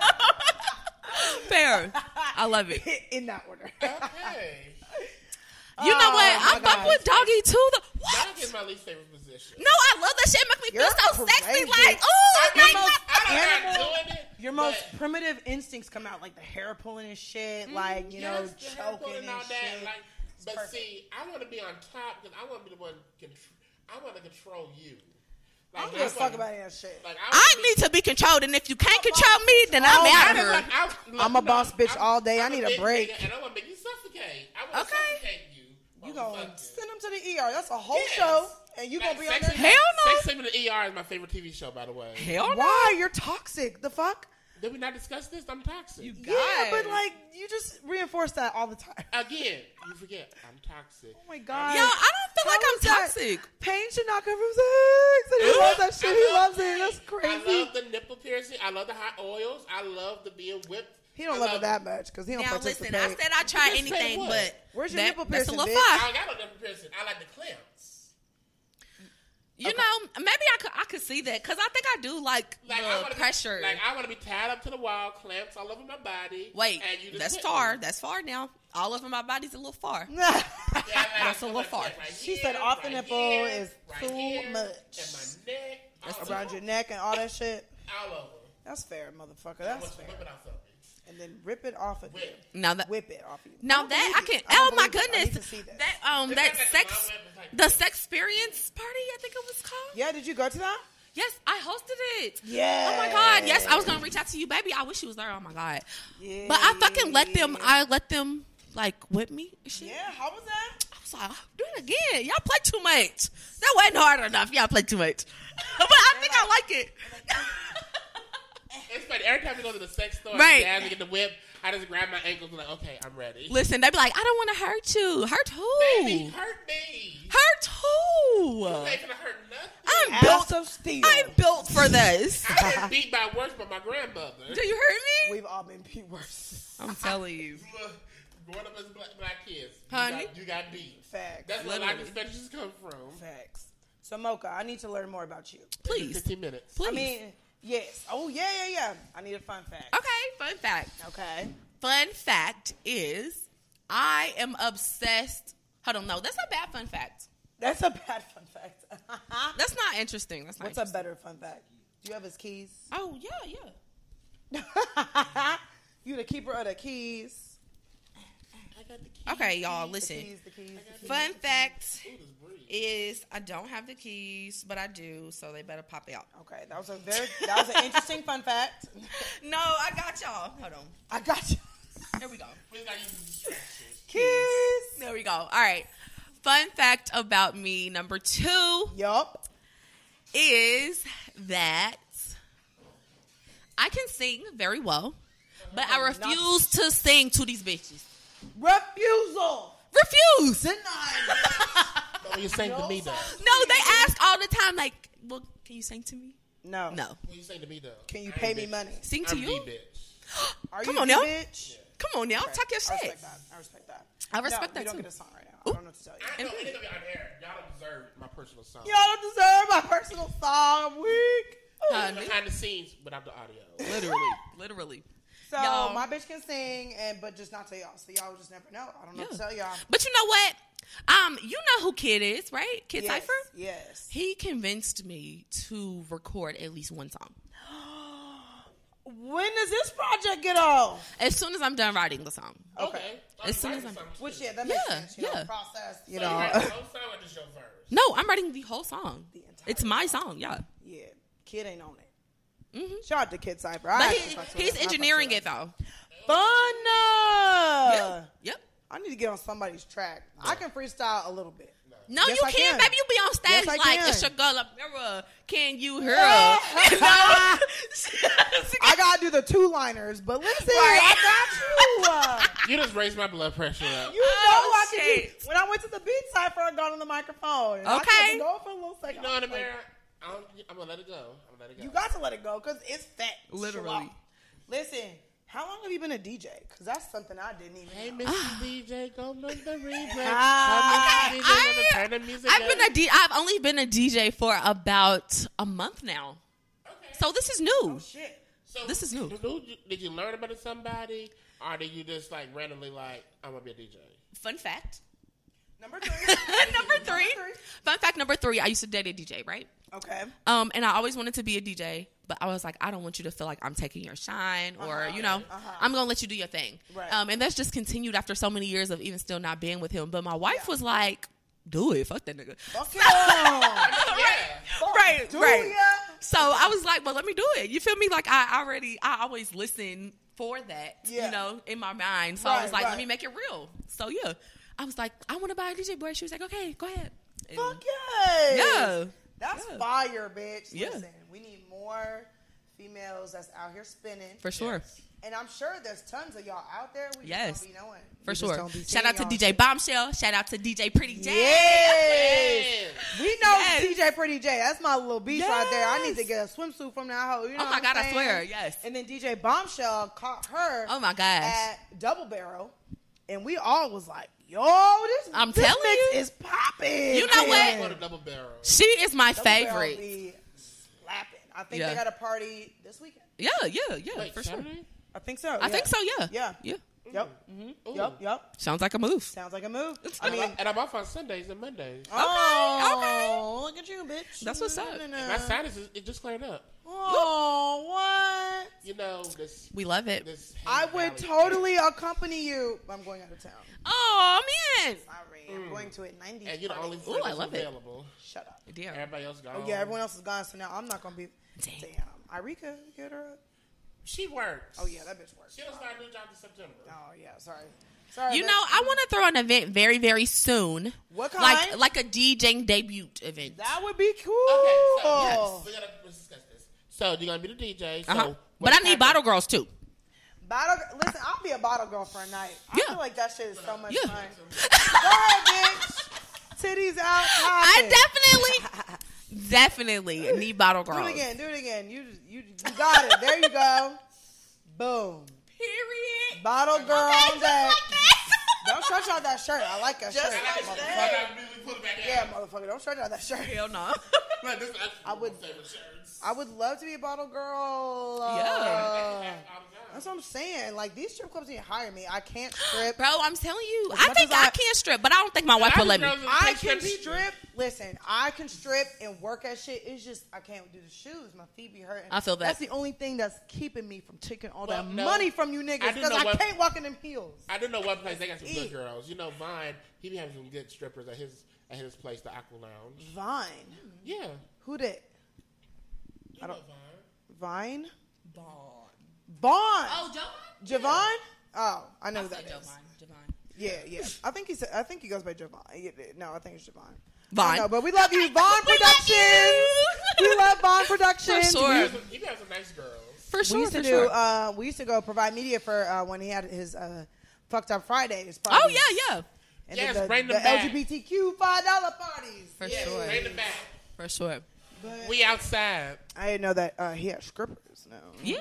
Fair. I love it. In that order. Okay. You know Oh, what? my I fuck God. with doggy too. The, what? Dog is my least favorite position. No, I love that shit. Make me You're feel so sexy. crazy. Like, ooh, I like, mean, most I'm not animal- doing it. Your most but primitive instincts come out, like the hair pulling and shit, like, you know, yes, the hair choking pulling and all that, shit. like, It's but perfect. see, I want to be on top because I want to be the one. Contr- I want to control you. I Like, don't give a fuck wanna- about any of that shit. Like, I wanna be- need to be controlled, and if you can't control me, then I'm Oh, out I of here. Like, I- look, I'm a you know, boss bitch I'm- all day. I I'm need a big break. nigga, and I want to make you suffocate. I want to Okay. suffocate you. You while we gonna fucking. send them to the E R. That's a whole Yes. show, and you Like, gonna be on Sex there. and- Hell no. Sex Sleeping in the E R is my favorite T V show, by the way. Hell no. Why? You're toxic. The fuck? Did we not discuss this? I'm toxic. You Yeah, Guys. but like you just reinforce that all the time. Again, you forget. I'm toxic. Oh my god. Yo, I don't feel How like I'm is that? toxic. Pain should not come from sex. And he loves that shit. I He love loves it. pain. That's I crazy. love the nipple piercing. I love the hot oils. I love the being whipped. He don't I love it that much because he don't Now participate. listen, I said I try Just say anything, what? but Where's your that, nipple that's a piercing, little bitch? I far. don't got no nipple piercing. I like the clamps. You know, maybe I could I could see that because I think I do like, Like I the want to pressure. Be, like I want to be tied up to the wall, clamps all over my body. Wait, and you just that's hit far. me. That's far now. All over my body's a little far. Yeah, like, That's a I'm little like, far. Right She here, said off the right nipple here, is right too here, much. And my neck, all Around over, your neck and all that shit. all over. That's fair, motherfucker. I That's want you to fair. whip it off of me. And then rip it off of you. Whip. Now that Whip it off of you. now don't that I believe can. it. I Oh don't my believe it. I need goodness, to see this. that um It's that not like sex my whip is like the this. sex experience party I think it was called. Yeah, did you go to that? Yes, I hosted it. Yeah. Oh my god. Yes, I was gonna reach out to you, baby. I wish you was there. Oh my god. Yeah. But I fucking let them. I let them like whip me. And shit. Yeah, how was that? I was like, do it again. Y'all play too much. That wasn't hard enough. Y'all play too much. But I think I like it. It's funny. Every time we go to the sex store, Right. and get the whip, I just grab my ankles and like, okay, I'm ready. Listen, they be like, I don't want to hurt you. Hurt who? Baby, hurt me. Hurt who? You ain't gonna hurt nothing. I'm Ass built. of steel. I'm built for this. I've been beat by worse by my grandmother. Do you hear me? We've all been beat worse. I'm telling you. Growing up as black, black kids, Honey? you got, you got beat. Facts. That's where life Literally. expectancies come from. Facts. So Mocha, I need to learn more about you. Please. fifteen minutes. Please. I mean, yes. Oh yeah, yeah, yeah. I need a fun fact. Okay, fun fact. Okay. Fun fact is I am obsessed. Hold on, no, that's a bad fun fact. That's a bad fun fact. That's not interesting. That's not What's a interesting. better fun fact? Do you have his keys? Oh, yeah, yeah. You the keeper of the keys. I got the key. Okay, y'all, The listen. keys, the keys, the keys. Fun fact Ooh, this breeze. is I don't have the keys, but I do, so they better pop out. Okay, that was a very that was an interesting fun fact. No, I got y'all. Hold on. I got you. Here we go. We gotta use the distractions. Keys. There we go. All right. Fun fact about me number two Yup. is that I can sing very well, but I refuse to sing to these bitches. Refusal. Refuse. Denied. Oh, you sang to me though. No, they ask all the time, like, well, can you sing to me? No. No. Well, you sang to me though. Can you I pay ain't me bitch. money? Sing to I'm you? the bitch. Are Come you on the now. bitch? Come on now. Okay. Talk your I shit. respect that. I respect that. I respect no, that we don't too. get a song right now. I don't know what to tell you. I know it ain't gonna be on air. Y'all don't deserve my personal song. Y'all don't deserve my personal song. I'm weak. Honey. Behind the scenes without the audio. Literally. Literally. So Y'all- my bitch can sing, and but just not to y'all. So y'all will just never know. I don't know what to Yeah. tell y'all. But you know what? Um, you know who Kid is, right? Kid Yes, Cypher? yes. He convinced me to record at least one song. When does this project get off? As soon as I'm done writing the song. Okay. As soon as I'm- Which yeah, that makes Yeah, sense. You know, yeah. process. You You know. know, the whole song or just your verse? No, I'm writing the whole song. The entire It's my song, yeah. yeah, Kid ain't on it. hmm Shout out to Kid Cypher. But I he, actually fucks with he's him. I fucks engineering with it him. though. Fun. Yeah. Yep. I need to get on somebody's track. I can freestyle a little bit. No, Yes, you I can't, can. baby. You be on stage Yes, I like can. it's your girl up mirror. Can you hear her? You know? I gotta do the two liners, but listen, Right. I got you. You just raised my blood pressure up. You know Oh, I can do. shit. When I went to the beat cipher, I got on the microphone. And I Okay. couldn't go for a little second. You know I what, was like, Amira? I don't, I'm gonna let it go. I'm gonna let it go. You got to let it go because it's fat. Literally. Listen, how long have you been a D J? Because that's something I didn't even Hey, know. Mister D J, go make the replay. Ah. Come, Mister D J, I- wanna turn the music I've up? been a D. I've only been a D J for about a month now, Okay. so this is new. Oh, shit. So, this is new. Did you, did you learn about it somebody, or did you just like randomly like I'm gonna be a D J? Fun fact: Number three. number three. Fun fact number three. I used to date a D J, right? Okay. Um, and I always wanted to be a D J, but I was like, I don't want you to feel like I'm taking your shine, or Uh-huh. you know, Uh-huh. I'm gonna let you do your thing. Right. Um, and that's just continued after so many years of even still not being with him. But my wife Yeah. was like, "Do it, fuck that nigga." Fuck yeah. Right, Do right. ya? So I was like, well, let me do it. You feel me? Like I already, I always listen for that, Yeah. you know, in my mind. So I was Right, like, right. let me make it real. So yeah, I was like, I want to buy a D J board. She was like, okay, go ahead. And Fuck yes. yeah. That's Yeah. fire, bitch. Yeah. Listen, we need more females that's out here spinning. For sure. And I'm sure there's tons of y'all out there. We Yes. just don't be knowing. For We just sure. don't be Shout seeing out to y'all. D J Bombshell. Shout out to D J Pretty J. Yes. We know Yes. D J Pretty J. That's my little beast right there. I need to Yes. get a swimsuit from that hoe. You know Oh my what I'm God, I saying? swear, yes. And then D J Bombshell caught her Oh my gosh. at Double Barrel. And we all was like, yo, this, I'm this telling mix you. is popping. You know what? Go to Double Barrel. She is my Double Barrel favorite. be slapping. I think Yeah. they got a party this weekend. Yeah, yeah, yeah, Wait, for sure. Saturday? I think so. I think so, yeah. Yeah. Yeah. Yep. Mm-hmm. Yep. Yep. Sounds like a move. Sounds like a move. I And mean, I'm- and I'm off on Sundays and Mondays. oh, look at you, bitch. That's what's up. No, no, And no. my sinus is, it just cleared up. Oh, what? You know this. We love it. this I Hayes would Valley totally accompany you. I'm going out of town. Oh, man. Sorry, I'm going to a nineties And you're the party. only Ooh, friend I that's love it. available. Shut up. Damn. Everybody else gone. Oh yeah, everyone else is gone, so now I'm not gonna be. Damn. Damn. Irika, get her up. She works. Oh yeah, that bitch works. She'll start a new job in September. Oh yeah, sorry. Sorry. You bitch. know, I want to throw an event very, very soon. What kind? Like like a DJing debut event. that would be cool. Okay, so Yes. we gotta let's discuss this. So you're gonna be the D J. So Uh-huh. what But I type need of- bottle girls too. Bottle. Listen, I'll be a bottle girl for a night. I Yeah. feel like that shit is so much Yeah. fun. Go ahead, bitch. Titties out. popping. I definitely, definitely need bottle Do girls. it again. Do it again. You you you got it. There you go. Boom. Period. Bottle girl Okay, on just deck. like that. Don't stretch out that shirt. I like that Just shirt. like motherfucker. that. I immediately put it back Yeah, down. motherfucker. Don't stretch out that shirt. Hell no. Like, this is actually I would- one of my favorite shirts. I would love to be a bottle girl. Uh, Yeah. That's what I'm saying. Like, these strip clubs need to hire me. I can't strip. Bro, I'm telling you, As I much think as I, I- can strip, but I don't think my wife will let me. I can strip. Listen, I can strip and work at shit. It's just I can't do the shoes. My feet be hurting. I feel that. That's the only thing that's keeping me from taking all Well, that no. money from you I niggas do because know I what- can't walk in them heels. I do know one place they got some Eat. good girls. You know, Vine, he be having some good strippers at his at his place, the Aqua Lounge. Vine. Yeah. Who that? You I know don't- Vine. Vine. Vaughn. Oh, Jovan? Javon. Oh, I know I who that said is. Jovan. Jovan. Yeah, yeah. I think he said. I think he goes by Javon. Yeah, No, I think it's Javon. Vaughn. No, but we love you, Vaughn We love Productions. you. We love Vaughn Productions. For sure. He has some, he has some nice girls. For sure, We used to for do. sure. Uh, we used to go provide media for uh, when he had his uh, fucked up Fridays. oh, parties. yeah, yeah. And Yes, then the, bring the them back. L G B T Q five dollar parties. For Yeah, sure. bring them back. For sure. But We outside. I didn't know that uh, he had strippers. No. Yeah.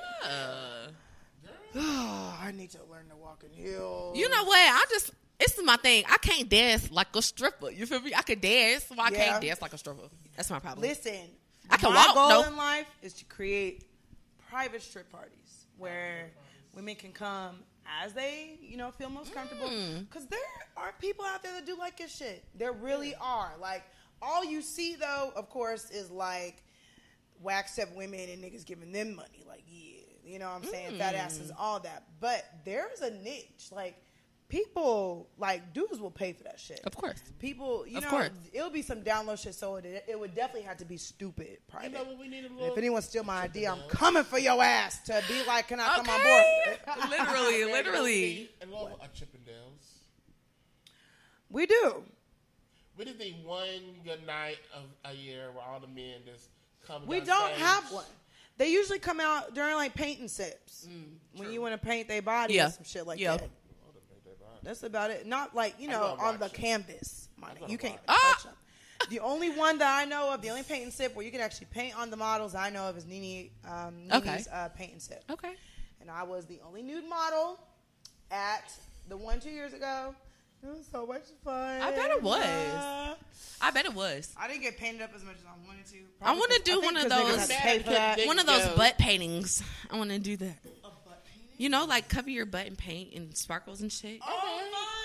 I need to learn to walk in heels. You know what? I just, this is my thing. I can't dance like a stripper. You feel me? I could dance, so I Yeah. can't dance like a stripper. That's my problem. Listen, I can my walk, goal though. in life is to create private strip parties where women can come as they, you know, feel most comfortable. Mm. Because there are people out there that do like this shit. There really are. Like, all you see, though, of course, is like waxed up women and niggas giving them money. Like, yeah, you know what I'm saying? Fat asses, all that. But there's a niche. Like, people, like, dudes will pay for that shit. Of course. People, you Of know, course. it'll be some download shit, so it, it would definitely have to be stupid You private. know what we need a And little. if anyone steal my idea, I'm coming for your ass to be like, can I come on Okay. board? Literally, literally. And a little a Chippendales. We do. We just need one good night of a year where all the men just come. We down don't stage. have one. They usually come out during like painting sips when you want to paint their body Yeah. or some shit like Yeah. that. That's about it. Not like, you I know, know I'm on the watching. canvas. Money. know You I'm can't even watching. touch them. The only one that I know of, the only paint and sip where you can actually paint on the models I know of is Nene, um, Nene's Okay. uh, paint and sip. Okay. And I was the only nude model at the one two years ago. It was so much fun. I bet it was. Uh, I bet it was. I didn't get painted up as much as I wanted to. I wanna 'cause- do think one of 'cause niggas those- had to pay for that. One of those Go. butt paintings. I want to do that. You know, like cover your butt in paint and sparkles and shit. Oh, fun! And then you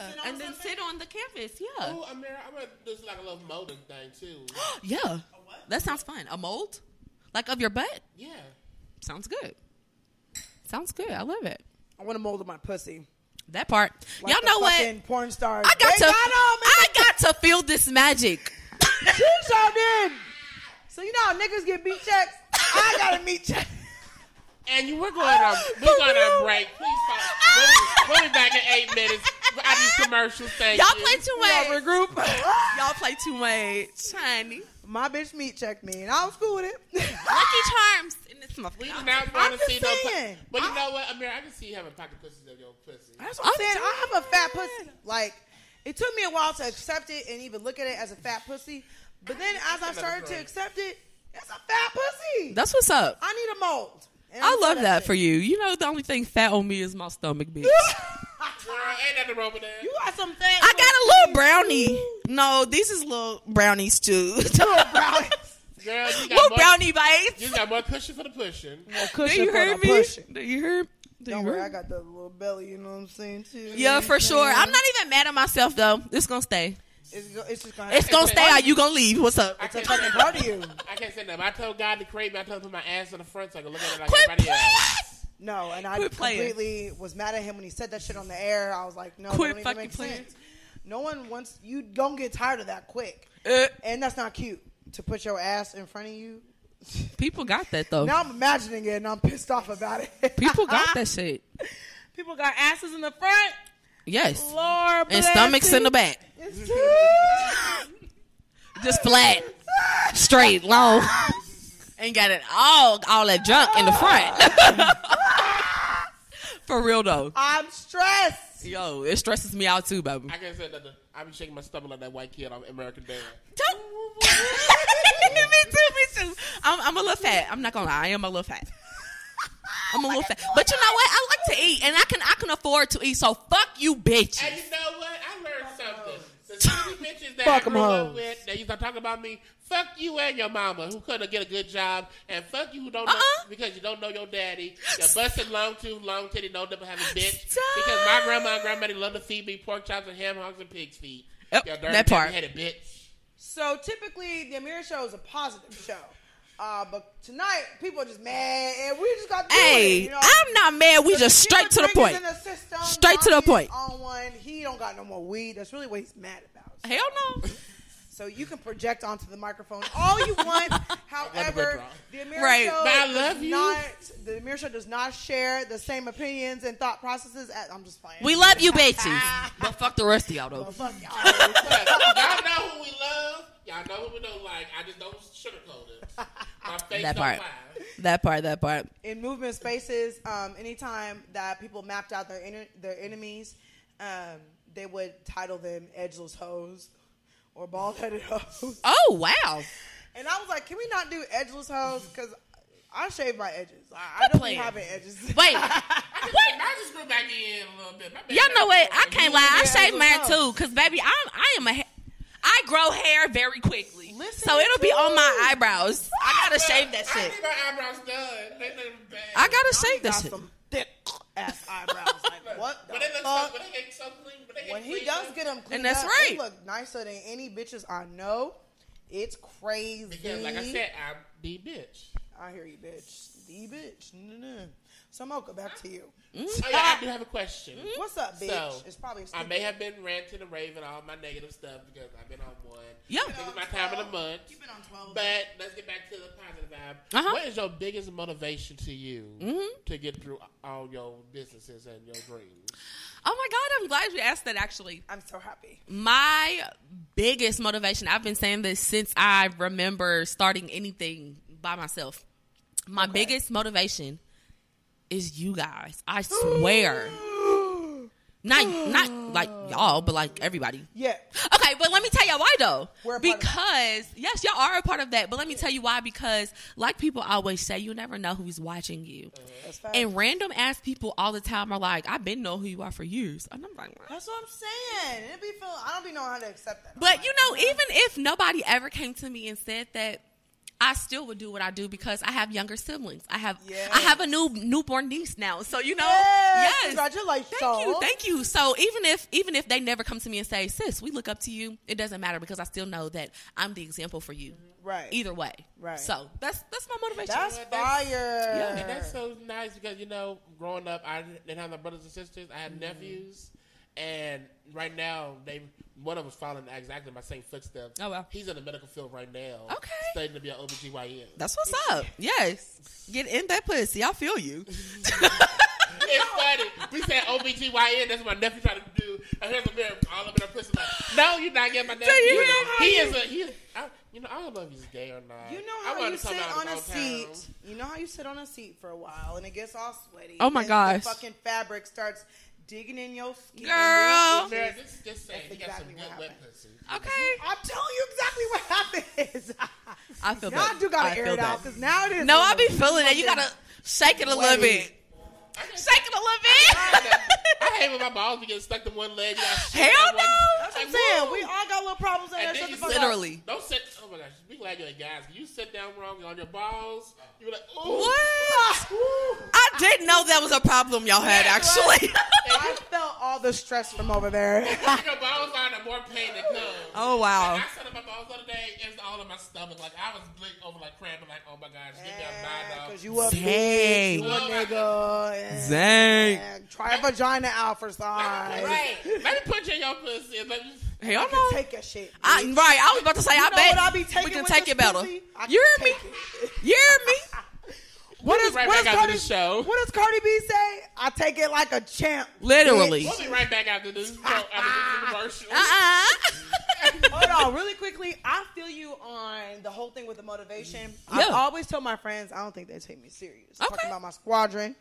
and then sit on the canvas. Yeah, Oh, Amira, I'm gonna do like a little molding thing too. yeah. That sounds fun. A mold, like of your butt. Yeah. Sounds good. Sounds good. I love it. I want to mold of my pussy. That part. Like Y'all the know what? fucking Porn stars. I got They to. got 'em in I got to feel this magic. the- She sure did. So you know how niggas get meat checks? I got a meat check. And you, we're going on. We're going on break. Please, follow. We'll, be- we'll be back in eight minutes. I these commercials. Thank Y'all you. play too Y'all much. regroup. Y'all play too much, honey. My bitch meat checked me, and I was cool with it. Lucky Charms in this We motherfucker. do not I'm want to just see no. saying. Po- but you know what, Amira? I can see you having pocket pussies of your pussy. That's what I'm I'm saying. dead. I have a fat pussy. Like, it took me a while to accept it and even look at it as a fat pussy. But then as I started to accept it, it's a fat pussy. That's what's up. I need a mold. And I I'm love for that shit. for you. You know, the only thing fat on me is my stomach, bitch. Girl, ain't nothing wrong with that. You got some fat. I got a little brownie. No, these is little brownies too. little brownies. Girl, you got Little more, brownie bites. You got more cushion for the pushing. More Do cushion you for hear the me? pushing. Do you hear? Do Don't you worry, hear? I got the little belly. You know what I'm saying too. Yeah, for sure. I'm not even mad at myself though. It's gonna stay. It's, go- it's just gonna. It's gonna stay. Are you gonna leave? What's up? I It's a can't, fucking part of you. I can't say that. I told God to create me. I told him to put my ass in the front so I can look at it like Quit everybody playing. else. No, and I Quit playing. completely was mad at him when he said that shit on the air. I was like, no, Quit that don't even fucking make playing. sense. No one wants you. Don't get tired of that quick, Uh, and that's not cute to put your ass in front of you. people got that though. Now I'm imagining it, and I'm pissed off about it. People got that shit. People got asses in the front. Yes. Lord, And stomachs in the back. It's Just flat, straight, long. Ain't got it all, all that junk in the front. For real though. I'm stressed. Yo, it stresses me out too, baby. I can't say that. I be shaking my stomach like that white kid on American Dad. Don't- me too, me too. I'm, I'm a little fat. I'm not gonna lie. I am a little fat. I'm a little fat. But you know what? I like to eat, and I can I can afford to eat. So fuck you, bitches. And you know what? I learned something. The skinny bitches that Fuck I 'em grew hoes. up with, that used to talk about me, fuck you and your mama who couldn't get a good job, and fuck you who don't know, Uh-uh. because you don't know your daddy. You're busted long tooth, long titty, no nipple having bitch. Stop. Because my grandma and grandmother loved to feed me pork chops and ham hocks and pig's feet. Yep, You dirty that part. headed bitch. So typically, the Amira Show is a positive show. Uh, but tonight, people are just mad, and we just got to do Hey, it. You know? I'm not mad. We So just the straight to the sugar drink point. is in the system. Straight to the Donnie point. is On one, he don't got no more weed. That's really what he's mad about. Hell no. So you can project onto the microphone all you want. However, the Amira Right. Show But I does love you. not. The Amira Show does not share the same opinions and thought processes. As, I'm just playing. We love you, bitches. But fuck the rest of y'all though. Well, fuck y'all. But y'all know who we love. Y'all know who we don't like. I just don't sugarcoat it. My face That don't part. lie. That part. That part. In movement spaces, um, anytime that people mapped out their inner, their enemies, um, they would title them edgeless hoes or bald headed hoes. Oh wow. And I was like, can we not do edgeless hoes? Because I shave my edges. I, I don't be playing. having edges. Wait. I just, I just grew back in a little bit. My baby Y'all know what? got I can't lie. I Yeah, shave it mine was too, cause baby, I'm I am a ha- I grow hair very quickly, Listen so it'll be to on my you. eyebrows. I gotta shave that I shit. need my eyebrows done. They look bad. I gotta Donnie shave that got shit. some thick ass eyebrows. Like, what the But they look so, fuck? but they get so clean. But they get When he clean does up. get them cleaned And that's up, right. they look nicer than any bitches I know. It's crazy. Because, like I said, I'm the bitch. I hear you, bitch. The bitch. No-no-no. So, Mocha, back to you. Oh, yeah, I do have a question. What's up, bitch? So, it's probably I may have been ranting and raving all my negative stuff because I've been on one. Yeah. This is my time of the month. You've been on twelve. But let's get back to the positive vibe. Uh-huh. What is your biggest motivation to you Mhm. to get through all your businesses and your dreams? Oh my God, I'm glad you asked that. Actually, I'm so happy. my biggest motivation. I've been saying this since I remember starting anything by myself. My biggest motivation is you guys. I swear. Not, not like y'all, but like everybody. Yeah. Okay, but let me tell y'all why though. We're a part of Because yes, y'all are a part of that. But let me tell you why. Because like people always say, you never know who's watching you. That's fact. And random ass people all the time are like, I've been know who you are for years. And I'm like, what? That's what I'm saying. It be feel, I don't be knowing how to accept that. But you know, even if nobody ever came to me and said that, I still would do what I do because I have younger siblings. I have Yes. I have a new newborn niece now. So you know, Yes, yes. congratulations. Thank you, thank you. So even if even if they never come to me and say, "Sis, we look up to you," it doesn't matter because I still know that I'm the example for you. Right. Either way. Right. So that's that's my motivation. That's Yeah, that's- fire. Yeah. And that's so nice because, you know, growing up, I didn't have my brothers and sisters. I had nephews. And right now, they one of them is following exactly my same footsteps. Oh, wow. He's in the medical field right now. Okay. Studying to be an O B G Y N. That's what's up. Yes. Get in that pussy. I feel you. It's funny. We said O B G Y N. That's what my nephew tried to do. I heard the man all up in her pussy. Like, no, you're not getting my nephew. you hear how he you- is a. He is, I, you know, I don't know if he's gay or not. You know I how wanted you to come sit out on a all seat. time. You know how you sit on a seat for a while and it gets all sweaty. Oh, my and gosh. The fucking fabric starts digging in your skin. Girl. Man, just, just saying, That's he got exactly some what good wet happened. pussy. Okay. I'm telling you exactly what happens. I feel Y'all bad. do gotta I air feel it out bad. because now it is. No, one I of be the feeling it. You fucking- gotta shake it a little Wait. bit. Shake it a little bit. I hate when my balls be getting stuck to one leg. You gotta shake Hell that one- no. That's what I'm Like, saying. woo. We all got little problems in there. And Shut then the you fuck sit- up. Literally. Don't sit. Oh my gosh, be glad you're a guy. You sit down wrong on your balls. You be like, ooh. What? Ooh. I didn't know that was a problem y'all had, Yeah, actually. I felt all the stress from over there. Your balls are the more pain that comes. Oh, wow. Like, I set up my balls the other day. It was all in my stomach. Like I was blinked over, like cramping. Like, oh my gosh, get me out of my Because you a Dang. bitch, you a Oh, my nigga. and- Dang. and Try a vagina out for size. Right. Let me put you in your pussy. And let me, Hell I can no. take your shit. I, bitch. right, I was about to say, You I know bet what I be taking we can with take this it better. pussy? I You can hear me? take it. You hear me? What We'll does be right what back does after Cardi the show. What does Cardi B say? I take it like a champ. Literally. we'll be right back after this, after this commercial. Uh-uh. Hold on, really quickly. I feel you on the whole thing with the motivation. Yeah. I always tell my friends I don't think they take me serious. Okay. Talking about my squadron.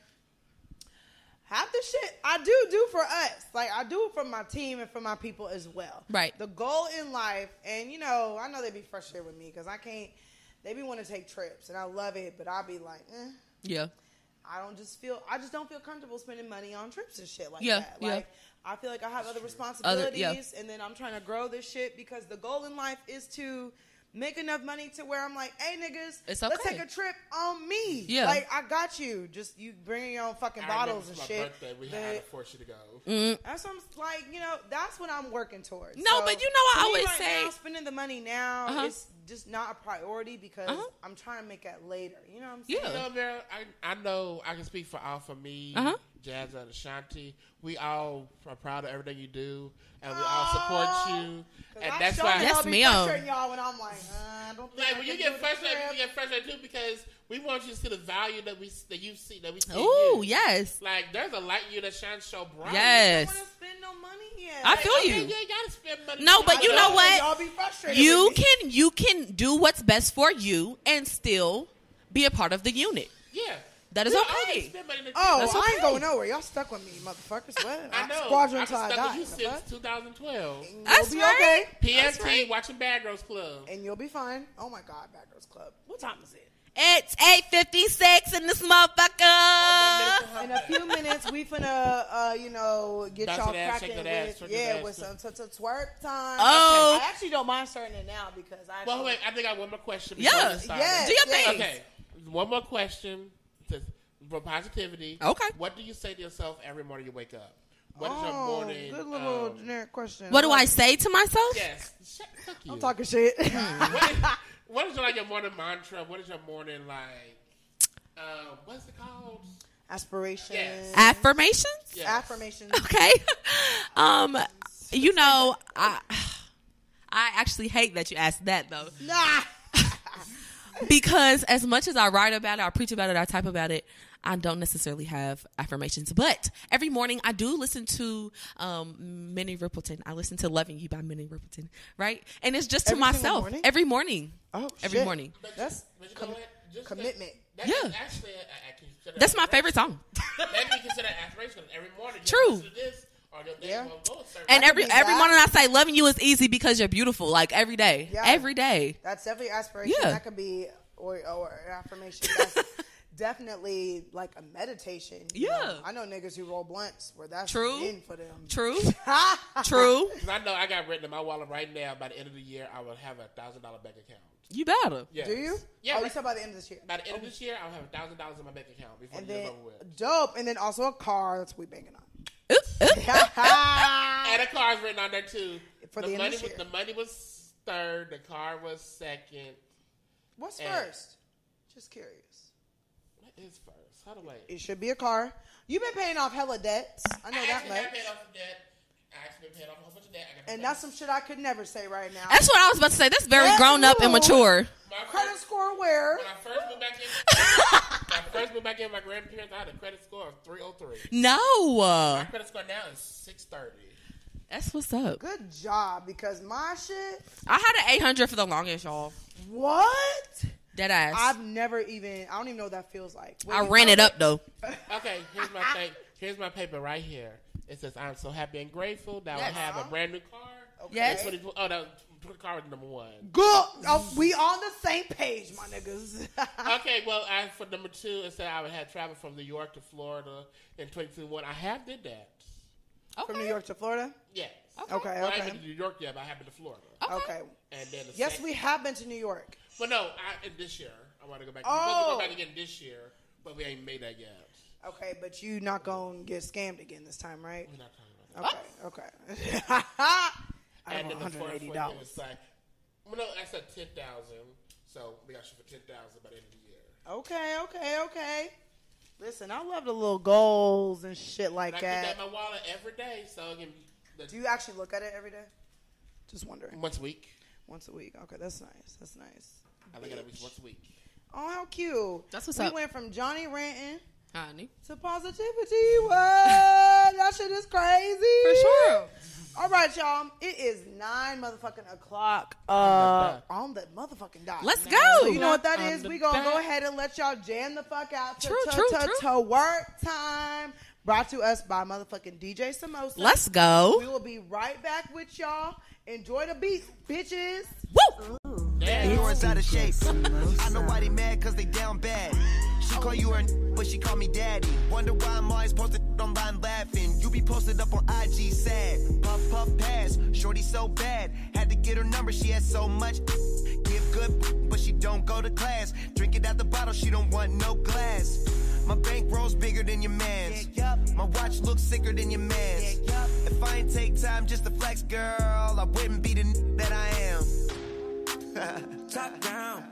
Half the shit I do do for us. Like I do it for my team and for my people as well. Right. The goal in life, and you know, I know they be frustrated with me because I can't. They be wanting to take trips, and I love it, but I'll be like, eh. Yeah. I don't just feel. I just don't feel comfortable spending money on trips and shit like Yeah, that. yeah. Like I feel like I have other responsibilities, yeah. and then I'm trying to grow this shit because the goal in life is to make enough money to where I'm like, hey niggas, It's let's okay. take a trip on me. Yeah. Like I got you. Just you bring your own fucking I bottles remember and for my shit. birthday, we But had to force you to go. Mm. that's what I'm like, you know, that's what I'm working towards. No, So, but you know, I to me always right say- now, spending the money now Uh-huh. is just not a priority because Uh-huh. I'm trying to make that later. You know what I'm saying? Yeah. You know, Vera, I, I know I can speak for all for me, Uh-huh. Jazza and Ashanti. We all are proud of everything you do, and we all support you. And I that's sure why. hell Yes, be ma'am. frustrating y'all when I'm like, uh, I don't think Like I when you can get do the frustrated, trip. you get frustrated too because we want you to see the value that we that you see that we see. in Ooh, you. yes. Like there's a light in you that shines so bright. I Yes. don't want to spend no money yet. I feel Okay, you. You ain't gotta spend money. No, but I you know what? Y'all be frustrated. You with me. can you can do what's best for you and still be a part of the unit. Yeah. That is We okay. always spend money to- Oh, That's I ain't okay. going nowhere. Y'all stuck with me, motherfuckers. What? I know. Squadron I've till I been stuck die. with you The since fuck? two thousand twelve. You'll That's be right. okay. P M That's T right. watching Bad Girls Club. And you'll be fine. Oh my God, Bad Girls Club. What time is it? It's eight fifty-six in this motherfucker. In a few minutes, we finna, uh, you know, get Bounce y'all that ass, cracking shake that ass, with, twerk yeah, that with ass. some t- t- twerk time. Oh. I actually don't mind starting it now because I. Well, actually- wait. I think I have one more question. Before Yeah. we start. Yes, Do your yes. thing. Okay. One more question to, for positivity. Okay. What do you say to yourself every morning you wake up? What is your Oh, morning? good little um, generic question. What do I say to myself? Yes. Shut, fuck you. I'm talking shit. What is, what is your, like your morning mantra? What is your morning like? Uh, what's it called? Aspirations. Yes. Affirmations? Yes. Affirmations. Okay. Um, you know, I I actually hate that you asked that though. Nah. Because as much as I write about it, I preach about it, I type about it, I don't necessarily have affirmations. But every morning I do listen to um, Minnie Riperton. I listen to Loving You by Minnie Riperton, right? And it's just to Every single myself. morning? Every morning. Oh, Every shit. morning. But That's but you know com- what? Just commitment. That, Yeah. that is actually, I, I consider That's my aspiration. favorite song. That can be considered aspiration. Every morning, you True. listen to this, or your day Yeah. won't go a certain And way. every be every that. morning I say loving you is easy because you're beautiful. Like every day. Yeah. Every day. That's definitely aspiration. Yeah. That could be or or an affirmation. That's definitely like a meditation. you Yeah. know? I know niggas who roll blunts where that's True. in for them. True. True. Because I know I got written in my wallet right now. By the end of the year, I will have a thousand dollar bank account. You better. Yes. Do you? Yeah. Oh, you like, said by the end of this year. by the end of this year, I'll have a thousand dollars in my bank account before And the year's then over with. dope, and then also a car. That's what we banking on. Oop, oop. And a car's written on there too. For the, the end money of this was, year. the money was third. The car was second. What's And- first? Just curious. What is first? How do I? It should be a car. You've been paying off hella debts. I know I that actually much. have paid off some debt. I actually been paying off a whole bunch of debt. I got And that's some shit I could never say right now. That's what I was about to say. That's very That's grown up and rude. mature. my Credit first, score where? when I first moved back in, when I first moved back in with my grandparents, I had a credit score of three oh three. No. My credit score now is six thirty. That's what's up. Good job, because my shit. I had an eight hundred for the longest, y'all. What? Dead ass. I've never even. I don't even know what that feels like. Wait, I you ran know it up, though. Okay, here's my thing. Here's my paper right here. It says, "I'm so happy and grateful that Yes. I have a brand new car." Okay. Yes. twenty Oh, that was, car was number one. Good. Oh, we on the same page, my niggas. Okay, well, I, for number two, it said I would have traveled from New York to Florida in twenty twenty-one. I have did that. From New York to Florida. Yes. Okay. Well, I Okay. haven't been to New York yet, but I have been to Florida. Okay. And then the Yes, second, we have been to New York. Well, no, I, this year I want to go back. Oh. We're supposed to go back again this year, but we ain't made that yet. Okay, but you not gonna get scammed again this time, right? We're not talking about that. Okay. Okay. I And have then the one fourth hundred eighty one dollars. was like, well, no, I said ten thousand, so we got you for ten thousand by the end of the year. Okay. Okay. Okay. Listen, I love the little goals and shit like And I keep that. that in my wallet every day, so I can. The, Do you actually look at it every day? Just wondering. once a week. Once a week. Okay, that's nice. That's nice. I look at it at least once a week. Oh, how cute. That's what's we up. went from Johnny ranting Honey. to positivity. What? That shit is crazy. For sure. All right, y'all. It is nine motherfucking o'clock uh, on the motherfucking dot. Let's So go. you know what that On is? the We gonna go dot. ahead and let y'all jam the fuck out to, True, to, true, to, true. to work time. Brought to us by motherfucking D J Samosa. Let's go. We will be right back with y'all. Enjoy the beats, bitches. Woo. Yeah, Yours out of shape. I know why they mad cause they down bad. She call you her, but she call me daddy. Wonder why I'm always posted online laughing. You be posted up on I G sad. Puff, puff, pass. Shorty so bad. Had to get her number, she had so much. Give good, but she don't go to class. Drink it out the bottle, she don't want no glass. My bankroll's bigger than your man's. My watch looks sicker than your man's. If I ain't take time just to flex, girl, I wouldn't be the n- that I am. Top down,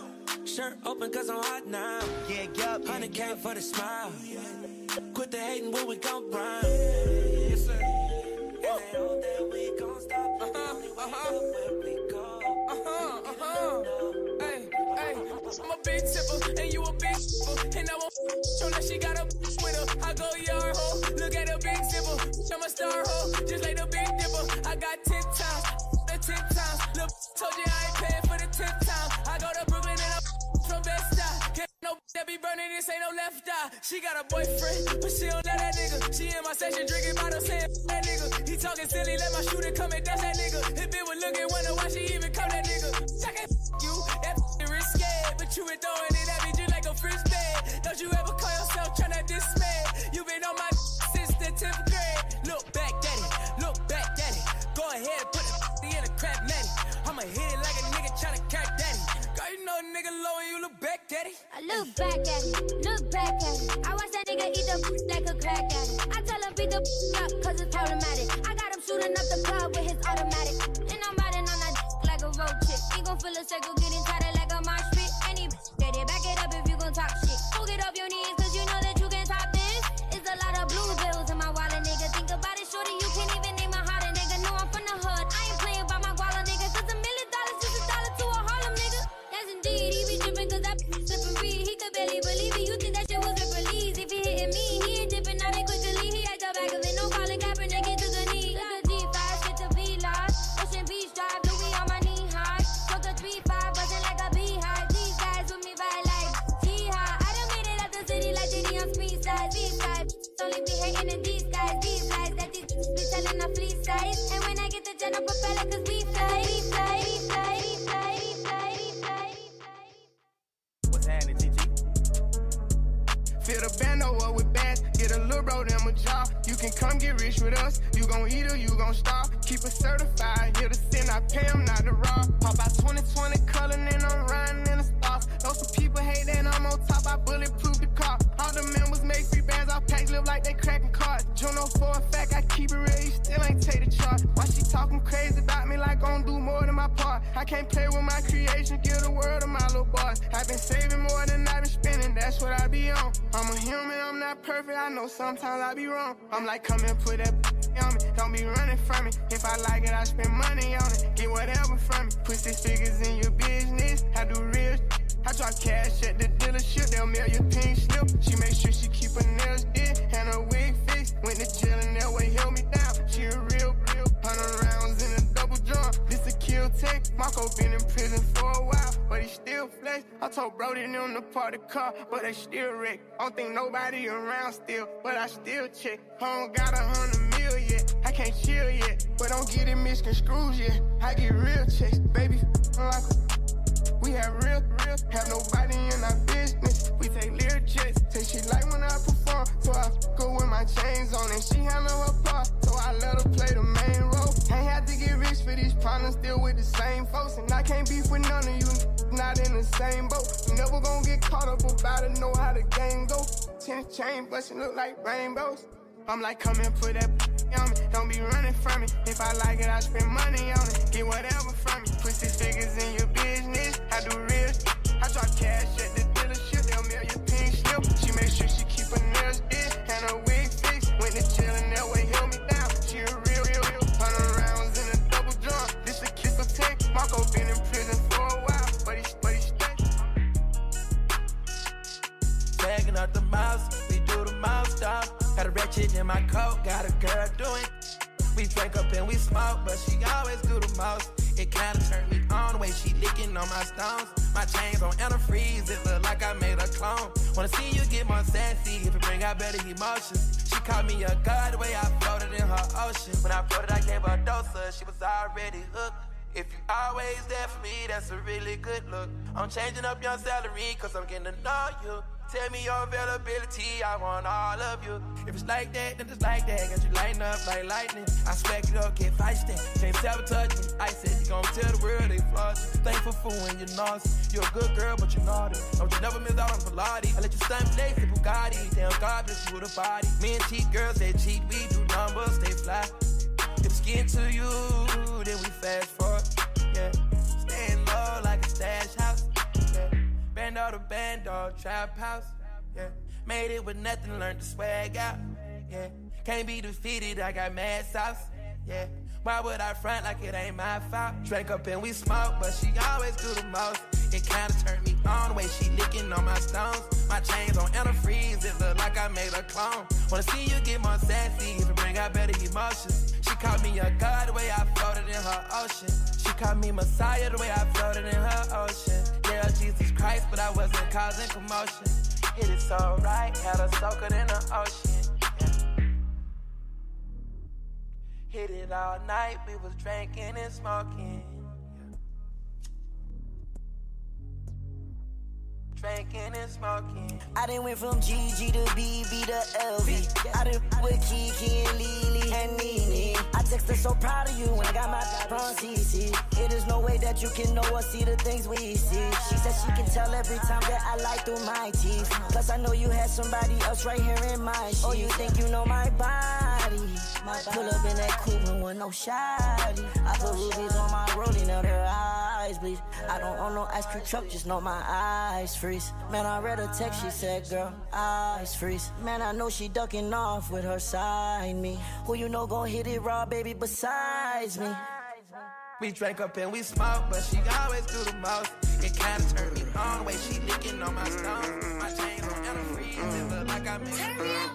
shirt open cause I'm hot now. Yeah, yup. one hundred K for the smile. Quit the hating when we gon' rhyme. Yes, sir. And they hope that we gon' stop. Uh-huh, uh-huh. Where we go. Uh-huh, uh-huh. Hey, hey, I'm a big tipper, and you a big tipper. And I won't show that she got a with her. I go yard ho, look at a big zipper. I'm a star ho, just like the big dipper. I got ten times, the ten times. Look, told you I ain't paying for the tenth time. I go to Brooklyn and I'm from Bed-Stuy. Can't no that be burning, this ain't no left eye. She got a boyfriend, but she don't let that nigga. She in my session drinking bottles saying that nigga. He talking silly, let my shooter come and dust that nigga. If it was looking, wonder why she even come that nigga. I can you, that risky, but you been throwing it at me just like a frisbee. Don't you ever call yourself tryna dismay? You been on my since the tenth grade. Look back, daddy, look back, daddy. Go ahead, put the in a crap natty. I'ma hit it like a nigga tryna crack daddy. Girl, you know a nigga low and you look back, daddy. I look back at it, look back at it. I watch that nigga eat the like a crack addict. I tell him beat the up cause it's problematic. I got him shooting up the club with his automatic. And I'm riding on that like a road trip. He gon' feel a circle getting tighter like a mosh pit. Any get it, back it up if you gon' talk shit. Go get off your knees cause you know that you can top this. It's a lot of blue bills in my wallet, nigga. Think about it, shorty, you can't even name a hotter nigga. No, I'm from the hood. I ain't playing by my wallet, nigga. Cause a million dollars is a dollar to a Harlem, nigga. Yes, indeed, he be tripping cause that slippin' free. He could barely believe it. You think that shit was a release. If he hitting me, he ain't dipping out it quickly. He at the back of it, no calling Kaepernick to the knee. Look at G five, get to be lost. Ocean Beach Drive, Louis on my knee high. Took a three five, buzzing like a beehive. These guys with me by like G-High. I done made it out the city like Diddy on speed size. These guys only be hating in these guys. These lies that these be telling a flea size. And when I get the jet, I propeller cause we fly, we fly, we fly, we fly, we fly, we fly, we fly. What's happening, G G? Fill the bando up with bands, get a little bro them a job. You can come get rich with us, you gon' eat or you gon' starve. keep it certified. Here to sin, I pay them not to rob. Pop out twenty twenty color, and I'm riding in the stars. Know some people hate that I'm on top, I bulletproof the car. All the members make free bands, all packs live like they cracking cards. Juno for a fact, I keep it real, you still ain't take the charge. Why she talking crazy about me like gon' do more than my part? I can't play with my creation, give the world to my little boys. I've been saving more than I've been spending, that's what I be on. I'm a human, I'm not perfect, I know sometimes I be wrong. I'm like, come and put that on me, don't be running from me. If I like it, I spend money on it, get whatever from me. Put six figures in your business, I do real shit. I drop cash at the dealership, they'll mail your pink slip. She make sure she keep her nails did and her wig fixed. Went to jail and that way held me down. She a real, real hundred rounds in a double drum. This a kill take. Marco been in prison for a while, but he still flex. I told Brody them to park the car, but they still wreck. I don't think nobody around still, but I still check. I don't got a hundred mil yet, I can't chill yet, but don't get it misconstrued yet. I get real checks, baby. I'm like we have real, real, have nobody in our business. We take lyric checks, say she like when I perform, so I go with my chains on and she handle her part, so I let her play the main role. Ain't had to get rich for these problems, still with the same folks, and I can't beef with none of you, not in the same boat. You never gonna get caught up about it, know how the game go. Ten chain bustin' look like rainbows. I'm like, come and put that on me, don't be running from me. If I like it, I spend money on it, get whatever from me. Put six figures in your business, I do real shit. I drop cash at the dealership, they'll mail your pink slip. She make sure she keep her nails did and her wig fixed. Went to jail and that way held me down. She a real, real, real hundred rounds in a double drum. This a kiss of tech. Marco been in prison for a while, but he, but he stay. Bagging up the mouse, we do the mouse stop. Got a ratchet in my coat, got a girl doing. We drink up and we smoke, but she always do the most. It kinda turned me on the way she licking on my stones. My chains on antifreeze, it look like I made a clone. Wanna see you get more sassy if it bring out better emotions. She called me a god the way I floated in her ocean. When I floated, I gave her a dose of, she was already hooked. If you always there for me, that's a really good look. I'm changing up your salary, cause I'm getting to know you. Tell me your availability, I want all of you. If it's like that, then it's like that. Got you lighting up like lightning. I smack it up, get feisty. Can't sabotage me. I said you gon' tell the world they flawed you. Thankful for when you're naughty. You're a good girl, but you're naughty. Don't you never miss out on Pilates. I let your son play the Bugatti. Damn God bless you with a body. Me and cheat girls, they cheat. We do numbers, they fly. If it's getting to you, then we fast forward. Yeah, staying low like a stash house. Yeah. Bando to bando, trap house, yeah. Made it with nothing, learned to swag out, yeah. Can't be defeated, I got mad sauce, yeah. Why would I front like it ain't my fault? Drink up and we smoke, but she always do the most. It kinda turned me on the way she licking on my stones. My chains on antifreeze, it look like I made a clone. Wanna see you get more sassy, if it bring out better emotions. She called me a god the way I floated in her ocean. She called me Messiah the way I floated in her ocean. Yeah, Jesus Christ, but I wasn't causing commotion. Hit it so right, had her soaking in the ocean. Yeah. Hit it all night, we was drinking and smoking. Drinking and smoking. I done went from G G to B B to L V. I done with Kiki and Lily and Nene. I text her so proud of you when I got my from C C. It is no way that you can know or see the things we see. She said she can tell every time that I lie through my teeth. Plus I know you had somebody else right here in my sheets. Oh, you think you know my body? My body. Pull up in that coupe with no shawty. I put rubies on my rollie, now her eyes bleed. I don't own no ice cream truck, just know my eyes freeze. Man, I read her text, she said, girl, eyes freeze. Man, I know she ducking off with her side me. Who you know gon' hit it raw, baby, besides me? We drank up and we smoke, but she always do the most. It kinda turned me on the way she licking on my stones. My chains on antifreeze, it look like I made it.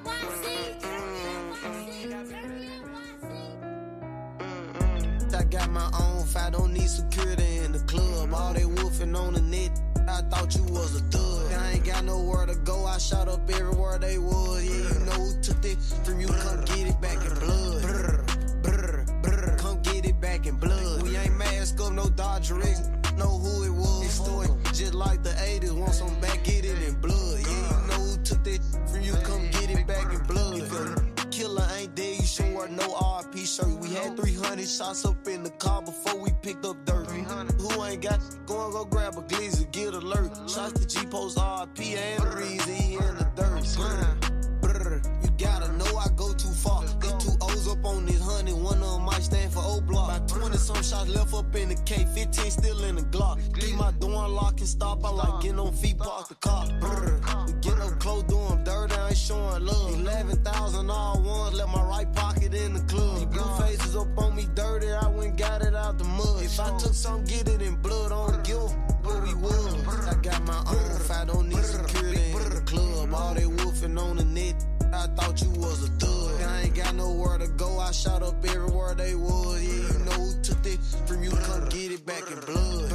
I got my own fight, don't need security in the club. All they woofing on the net, I thought you was a thug. I ain't got nowhere to go, I shot up everywhere they was. Yeah, you know who took that from you, come get it back in blood. Brr, brr, brr, come get it back in blood. We ain't mask up, no Dodger X, know who it was. This story just like the eighties, want some back, get it in blood. Yeah, you know who took that from you, come get it back in blood. If a killer ain't dead, you should wear no R P shirt. We had three hundred shots up in the car before we picked up dirt. Who ain't got go and go grab a glizzy, get alert. Shots to G-Post, R P and Reezy, he in the dirt. Brr, you gotta know I go too far. There's two O's up on this honey, one of them might stand for O-Block. About twenty some shots left up in the K, fifteen still in the Glock. Leave my door unlocked and stop, I like getting on feet, park the car. Brr, we get up close, doing dirt, I ain't showing love. eleven thousand all ones, left my right pocket in the club. These blue faces up on me dirty, I went got it out the mud. If I took some, get it in blood, I don't give a what we was. I got my own fight, don't need security in the club. All they woofing on the net, I thought you was a thug. I ain't got nowhere to go, I shot up everywhere they was. Yeah, you know who took that from you, come get it back in blood.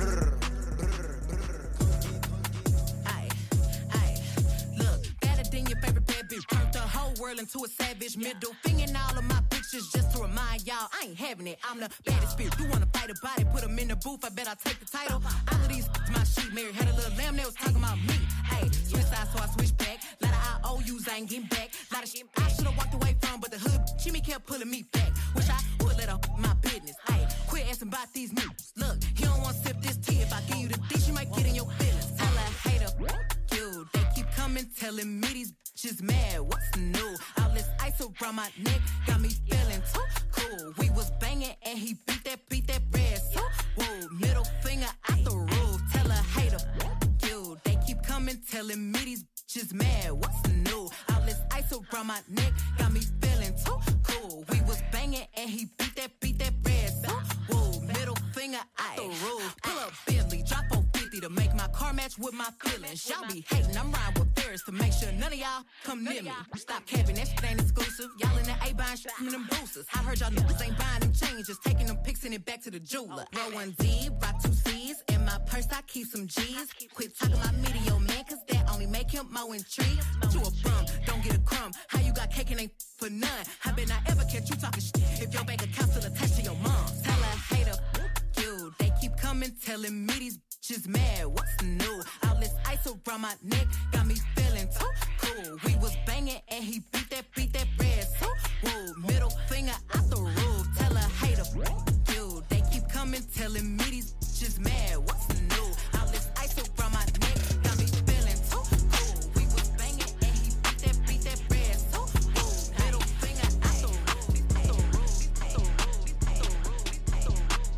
Aye, aye, look, better than your favorite bad bitch. Turned the whole world into a savage. Middle finger in all of my pictures just to remind y'all I ain't having it. I'm the baddest bitch. You wanna fight about it, put them in the booth, I bet I'll take the title. All of these my shit, Mary had a little lamb, they was talking about me. Hey, switch sides, so I switch back. Lot of I O Us, I ain't getting back. Lot of shit I should've walked away from, but the hood, Jimmy kept pulling me back. Wish I would let her my business. Hey, quit asking about these moves. Look, he don't want to sip this tea. If I give you the dish, you might get in your feelings. Tell her, hater, you. They keep coming, telling me these bitches mad. What's new? All this ice around my neck got me feeling too cool. We was banging and he beat that, beat that red. So, whoa, middle finger out the roof. Tell her, hater, you. They keep coming, telling me these bitches mad. What's new? All this ice around my neck got me feeling too cool. We was banging and he beat that, beat that red. So, whoa, middle finger out the roof. Pull up Bentley, drop four fifty to make my car match with my feelings. Y'all be hating, I'm riding with Ferris to make sure none of y'all come near me. Stop capping, that shit ain't exclusive. Y'all in the A buying shit from them boosters. I heard y'all niggas ain't buying them changes, taking them pics and it back to the jeweler. Roll one D, rock two C's. In my purse, I keep some G's. Quit talking about me to your man, cause that only make him more intrigued. You a bum, don't get a crumb. How you got cake and ain't for none? I bet not ever catch you talking shit if your bank account still attached to your mom. Tell her, hater, you. They keep coming, telling me these bitches mad. What's new? All this ice around my neck got me feeling too cool. We was banging and he beat that, beat that red. So, whoa, middle finger out the roof. Tell her, hater, you. They keep coming, telling me these bitches mad. What's new? All this ice around my neck got me feeling too cool. We was banging and he beat that, beat that red. So, whoa, middle finger out the roof. Out the roof. Out the roof. Out the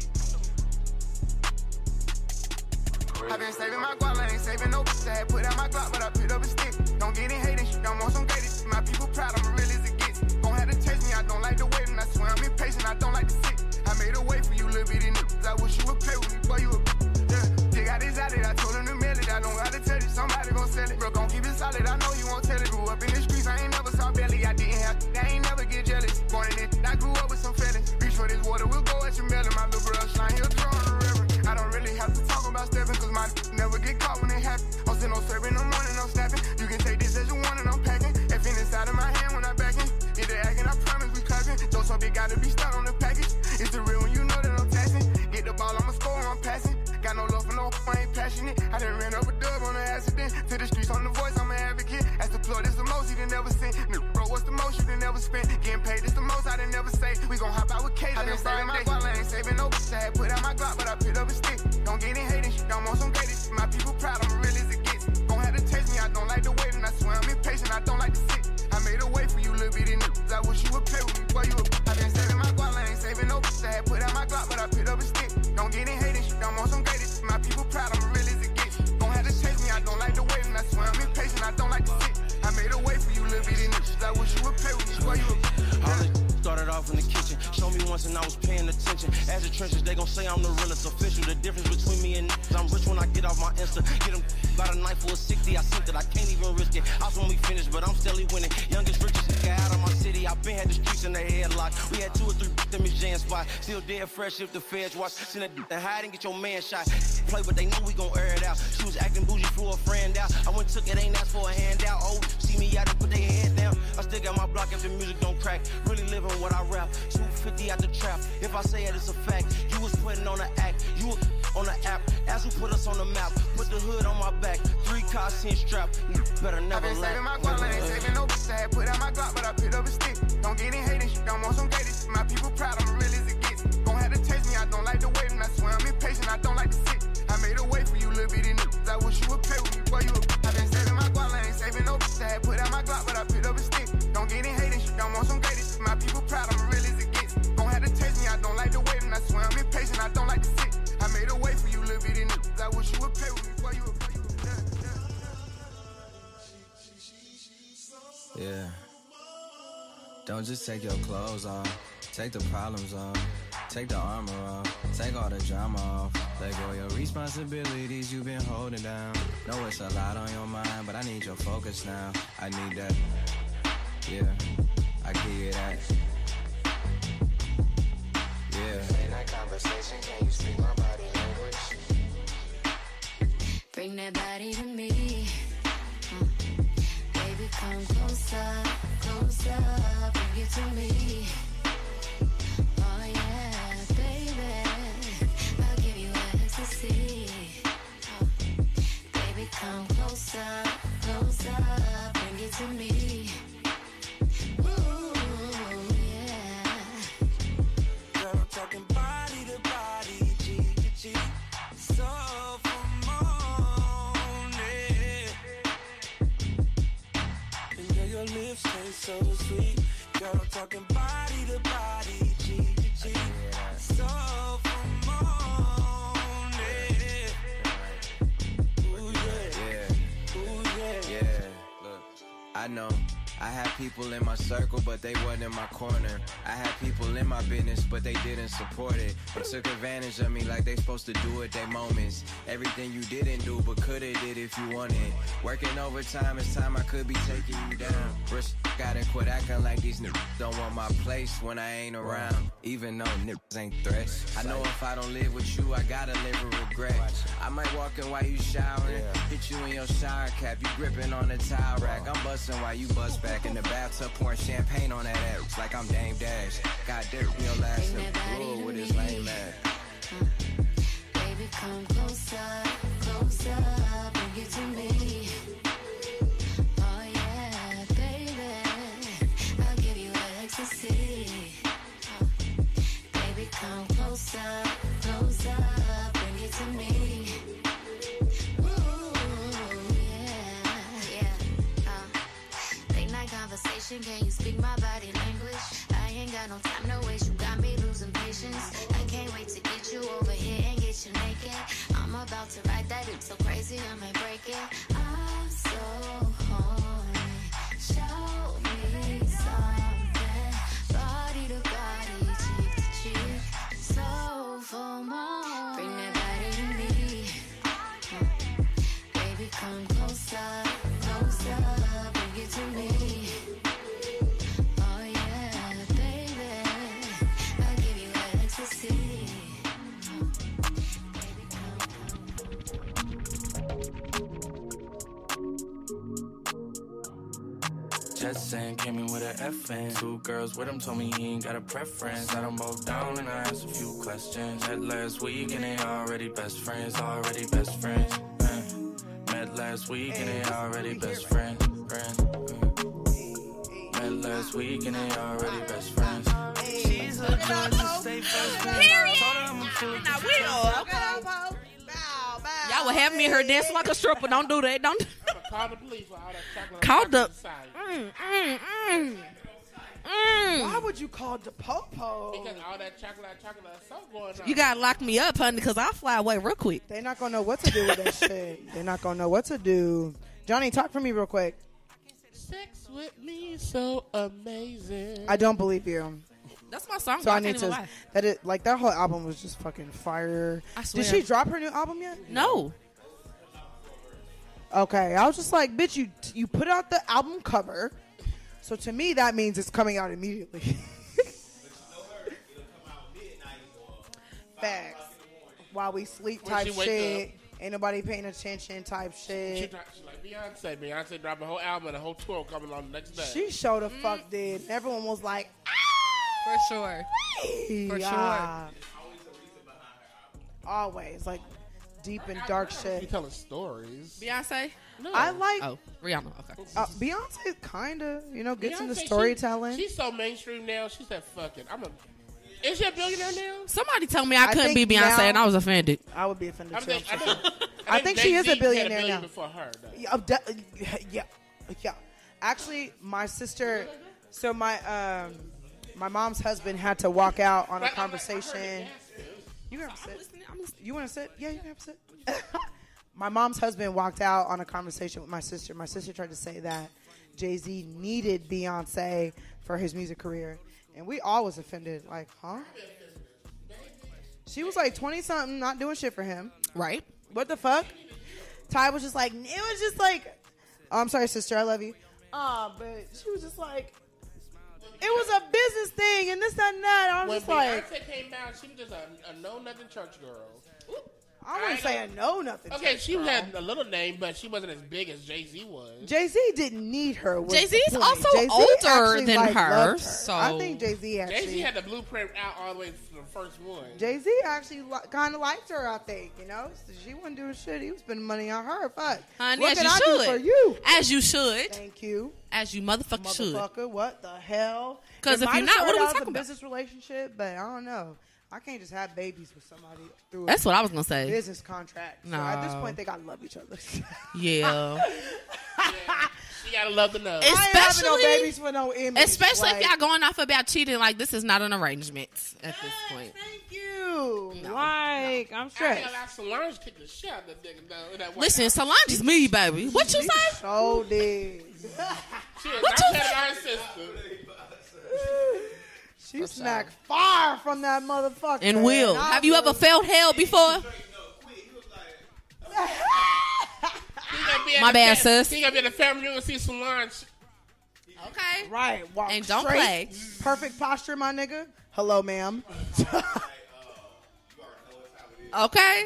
roof. I been saving my guap, I ain't saving no bitch. I had put out my Glock, but I picked up a stick. Don't get in hating shit, don't want some gated shit. My people proud, I'm real as it gets. Gon' have to chase me, I don't like the waiting. I swear I'm impatient, I don't like to sit. I made a way for you, little bitty niggas. I wish you would play with me, boy, you a yeah. Dig out this out it, I told him to mail it. I don't gotta tell it, somebody gon' sell it. Bro, gon' keep it solid, I know you won't tell it. Grew up in the streets, I ain't never saw belly. I didn't have, I ain't never get jealous. Born in it, I grew up with some feelings. Reach for this water, we'll go at your melon. My little brother slime, he'll throw on the river. I don't really have to talk about stepping, cause my never get caught when it happens. I'm still on serving in the morning, I'm snapping. You can take this as you want and I'm packing. F in inside of my hand when I back in. If they acting, I promise we clapping. Don't so big, gotta be stuck on the package. It's the real when you know that I'm taxing. Get the ball, I'ma score, I'm passing. Got no love for no, I ain't passionate. I done ran up a dub on an accident. To the streets on the voice, I'm an advocate. As the plug, this the most you done never seen. Bro, what's the most you done never spent? Getting paid, this the most I done never say. We gon' hop out with K. I been saving my guap, I ain't saving no bitch. I had put out my Glock, but I picked up a stick. Don't get in hating shit, don't want some gated shit. My people proud, I'm real as it gets. Gon' have to taste me, I don't like the waiting. I swear I'm impatient, I don't like to sit. I made a way for you, little bitty niggas. I wish you would play with me, boy, you a I been saving my guap, I ain't saving no bitch. I had put out my Glock, but I picked up a stick. Don't get in hating shit, don't want some gated shit. My people proud, I'm real as it gets. Gon' have to chase me, I don't like the waiting. I swear I'm impatient, I don't like to sit. I made a way for you, little bitty niggas. I wish you would play with me, boy, you a yeah. Started off in the kitchen, show me once and I was paying attention. As the trenches, they gon' say I'm the realest official. The difference between me and niggas, I'm rich when I get off my Insta. Get them about a knife for a sixty, I sent it, I can't even risk it. I was when we finished, but I'm steadily winning. Youngest, richest guy out of my city, I been had the streets in their headlock. We had two or three them is jam spot. Still dead fresh if the feds watch. Send that and hide and get your man shot. Play, but they know we gon' air it out. She was acting bougie, flew a friend out. I went took it, ain't asked for a handout. Oh, see me out and put their head down. I still got my block if the music don't crack. Really living what I rap. two fifty out the trap. If I say it, it's a fact. You was putting on the act. You was on the app. As who put us on the map. Put the hood on my back. Three cars, ten strap. You better never I been lack. saving my guap, I ain't saving no bitch. I had put out my Glock, but I picked up a stick. Don't get in hating, shit, don't want some gated shit. My people proud, I'm real as it gets. Gon' have to taste me, I don't like the wait, and I swear I'm impatient, I don't like to sit. I made a way for you, little bitty niggas. I wish you would pay with me, boy, you a I been saving my guap, I ain't saving no bitch. I had put out my Glock, but I picked up a stick. Don't get in hating, shit, don't want some gated shit. My people proud, I'm real as it gets. Gon' have to taste me, I don't like the wait, and I swear I'm impatient, I don't like to sit. I made a way for you, little bitty niggas. I wish you would pay with me, boy, you a boy, you a Yeah. Don't just take your clothes off. Take the problems off. Take the armor off. Take all the drama off. Let go of your responsibilities you've been holding down. Know it's a lot on your mind, but I need your focus now. I need that. Yeah, I give you that. Yeah. In that conversation, can you speak my body language? Bring that body to me. Mm. Baby, come closer, closer. Bring it to me. Oh yeah, baby. I'll give you ecstasy. Oh. Baby, come closer, closer. Bring it to me. Ooh, yeah. Girl, I'm talking body to body, cheek to cheek. So for morning. And girl, your lips taste so sweet. Girl, I'm talking body to body, cheek to cheek. So for morning. Ooh, yeah. Yeah. Ooh, yeah. Yeah. Look, I know. I had people in my circle, but they wasn't in my corner. I had people in my business, but they didn't support it. They took advantage of me like they supposed to do at their moments. Everything you didn't do, but coulda did if you wanted. Working overtime, it's time I could be taking you down. Rush, gotta quit acting like these niggas don't want my place when I ain't around. Even though niggas ain't threats. I know if I don't live with you, I gotta live with regret. I might walk in while you showering, hit you in your shower cap. You gripping on the towel rack. I'm busting while you bust back. In the bathtub pouring champagne on that ass like I'm Dame Dash. Got Dirt real last and blue with his lame ass. Baby, come closer, closer. Bring it to me. Oh yeah, baby. I'll give you ecstasy. Oh. Baby, come closer, closer. Bring it to me. Conversation, can you speak my body language? I ain't got no time to waste, you got me losing patience. I can't wait to get you over here and get you naked. I'm about to ride that dick so crazy I might break it. I'm so horny, show me something. Body to body, cheek to cheek, so for more. Bring that body to me. Mm. Baby, come closer, closer. Bring it to me. Just saying, came in with an F N. Two girls with him told me he ain't got a preference. Sat them both down and I asked a few questions. Met last week and they already best friends, already best friends. Uh, met last week and they already best friends. friends uh. Met last week and they already best friends. She's a judge and stay best friends. Period. Told her I'm a fool. I will. Okay. Y'all will have me here dancing like a stripper. Don't do that. Don't. Call the police for all that chocolate. Call the. Mm, mm, mm. Mm. Why would you call the popo? Because all that chocolate, chocolate is so going on. You gotta lock me up, honey, because I'll fly away real quick. They're not gonna know what to do with that shit. They're not gonna know what to do. Johnny, talk for me real quick. Sex with me so amazing. I don't believe you. That's my song. So I, I I need to. lie. That it like that whole album was just fucking fire. I swear. Did she drop her new album yet? No. Okay, I was just like, bitch, you you put out the album cover, so to me that means it's coming out immediately. Facts. While we sleep When type she wake shit. Ain't nobody paying attention type shit. She, she like Beyonce. Beyonce dropped a whole album and a whole tour coming on the next day. She sure the fuck did. Everyone was like, For sure. For yeah. sure. Always. Like, deep and dark shit. You telling stories. Beyonce? No. I like Oh, Rihanna. Okay. uh, Beyonce. Kinda, you know, gets into Beyonce, storytelling. She, she's so mainstream now. She said, "Fuck it, I'm a." Is she a billionaire now? Somebody told me I couldn't think be Beyonce, now- and I was offended. I would be offended I too. think, I I'm think, sorry. I I think she is a Jay-Z billionaire had a billion now. before her. Though. Yeah, I'm de- yeah, yeah. Actually, my sister. So my um, my mom's husband had to walk out on a conversation. You can have a sit. You want to sit? Yeah, you can have a sit. My mom's husband walked out on a conversation with my sister. My sister tried to say that Jay-Z needed Beyonce for his music career, and we all was offended. Like, huh? She was like twenty-something, not doing shit for him. Right. What the fuck? Ty was just like, it was just like, oh, I'm sorry, sister, I love you. Uh, but she was just like, it was a business thing, and this, that, and that. I was When just like, Beyonce came out, she was just a, a know-nothing church girl. I wouldn't say a no nothing. Okay, church she girl. had a little name, but she wasn't as big as Jay-Z was. Jay-Z didn't need her. was Jay-Z is the point. also Jay-Z older actually, than like, her, loved so- I think Jay-Z actually. Jay-Z had the blueprint out all the way from the first one. Jay-Z actually li- kind of liked her, I think. You know, so she wasn't doing shit. He was spending money on her. Fuck. Honey, what as can you I should. do for you? As you should. Thank you. As you motherfucker should. Motherfucker, what the hell? 'Cause It if might you're have not, what started are we out as talking a about? business relationship, but I don't know. I can't just have babies with somebody through. That's a what I was gonna say. Business contract. So at this No. point, they gotta love each other. Yeah. You gotta love the know. I ain't having no Especially- babies for no image. Especially like, if y'all going off about cheating, like this is not an arrangement at this point. Thank you. Like I'm I stressed. feel like Solange kicked the shit out of that nigga though. in that White Listen, House. Solange is me, baby. What you She say? So did. She is What not you that our sister. She snacked far from that motherfucker. And Will, I have you ever was- felt hell before? He gonna be at My the bad, fam- sis. He gonna be at the family reunion and see Solange. Okay. Right. Walk And don't straight. play. Perfect posture, my nigga. Hello, ma'am. Okay.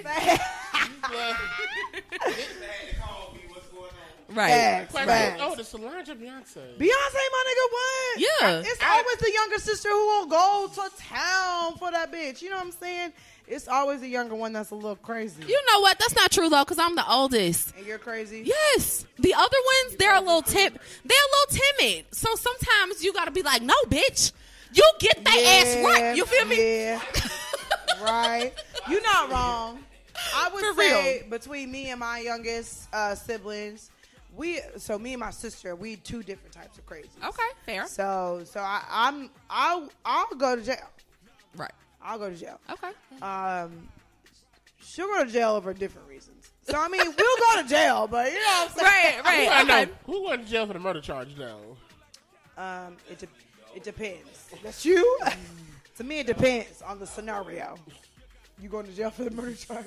Right. Facts, Question, facts. oh, the Solange or Beyonce? Beyonce, my nigga, what? Yeah. It's always the younger sister who will go to town for that bitch. You know what I'm saying? It's always the younger one that's a little crazy. You know what? That's not true though, because I'm the oldest. And you're crazy? Yes. The other ones, they're a little tip. They're a little timid. So sometimes you gotta be like, no, bitch. You get that ass right. You feel me? Yeah. Right. You're not wrong. I would For say real. between me and my youngest uh, siblings, we so me and my sister, we two different types of crazy. Okay, fair. So so I, I'm I'll I'll go to jail. Right. I'll go to jail. Okay. Um, she'll go to jail over different reasons. So I mean, we'll go to jail, but you know what I'm saying? Right, right. I know. Okay. Who went to jail for the murder charge though? Um, it de- it depends. That's you. To me, it depends on the scenario. You going to jail for the murder charge?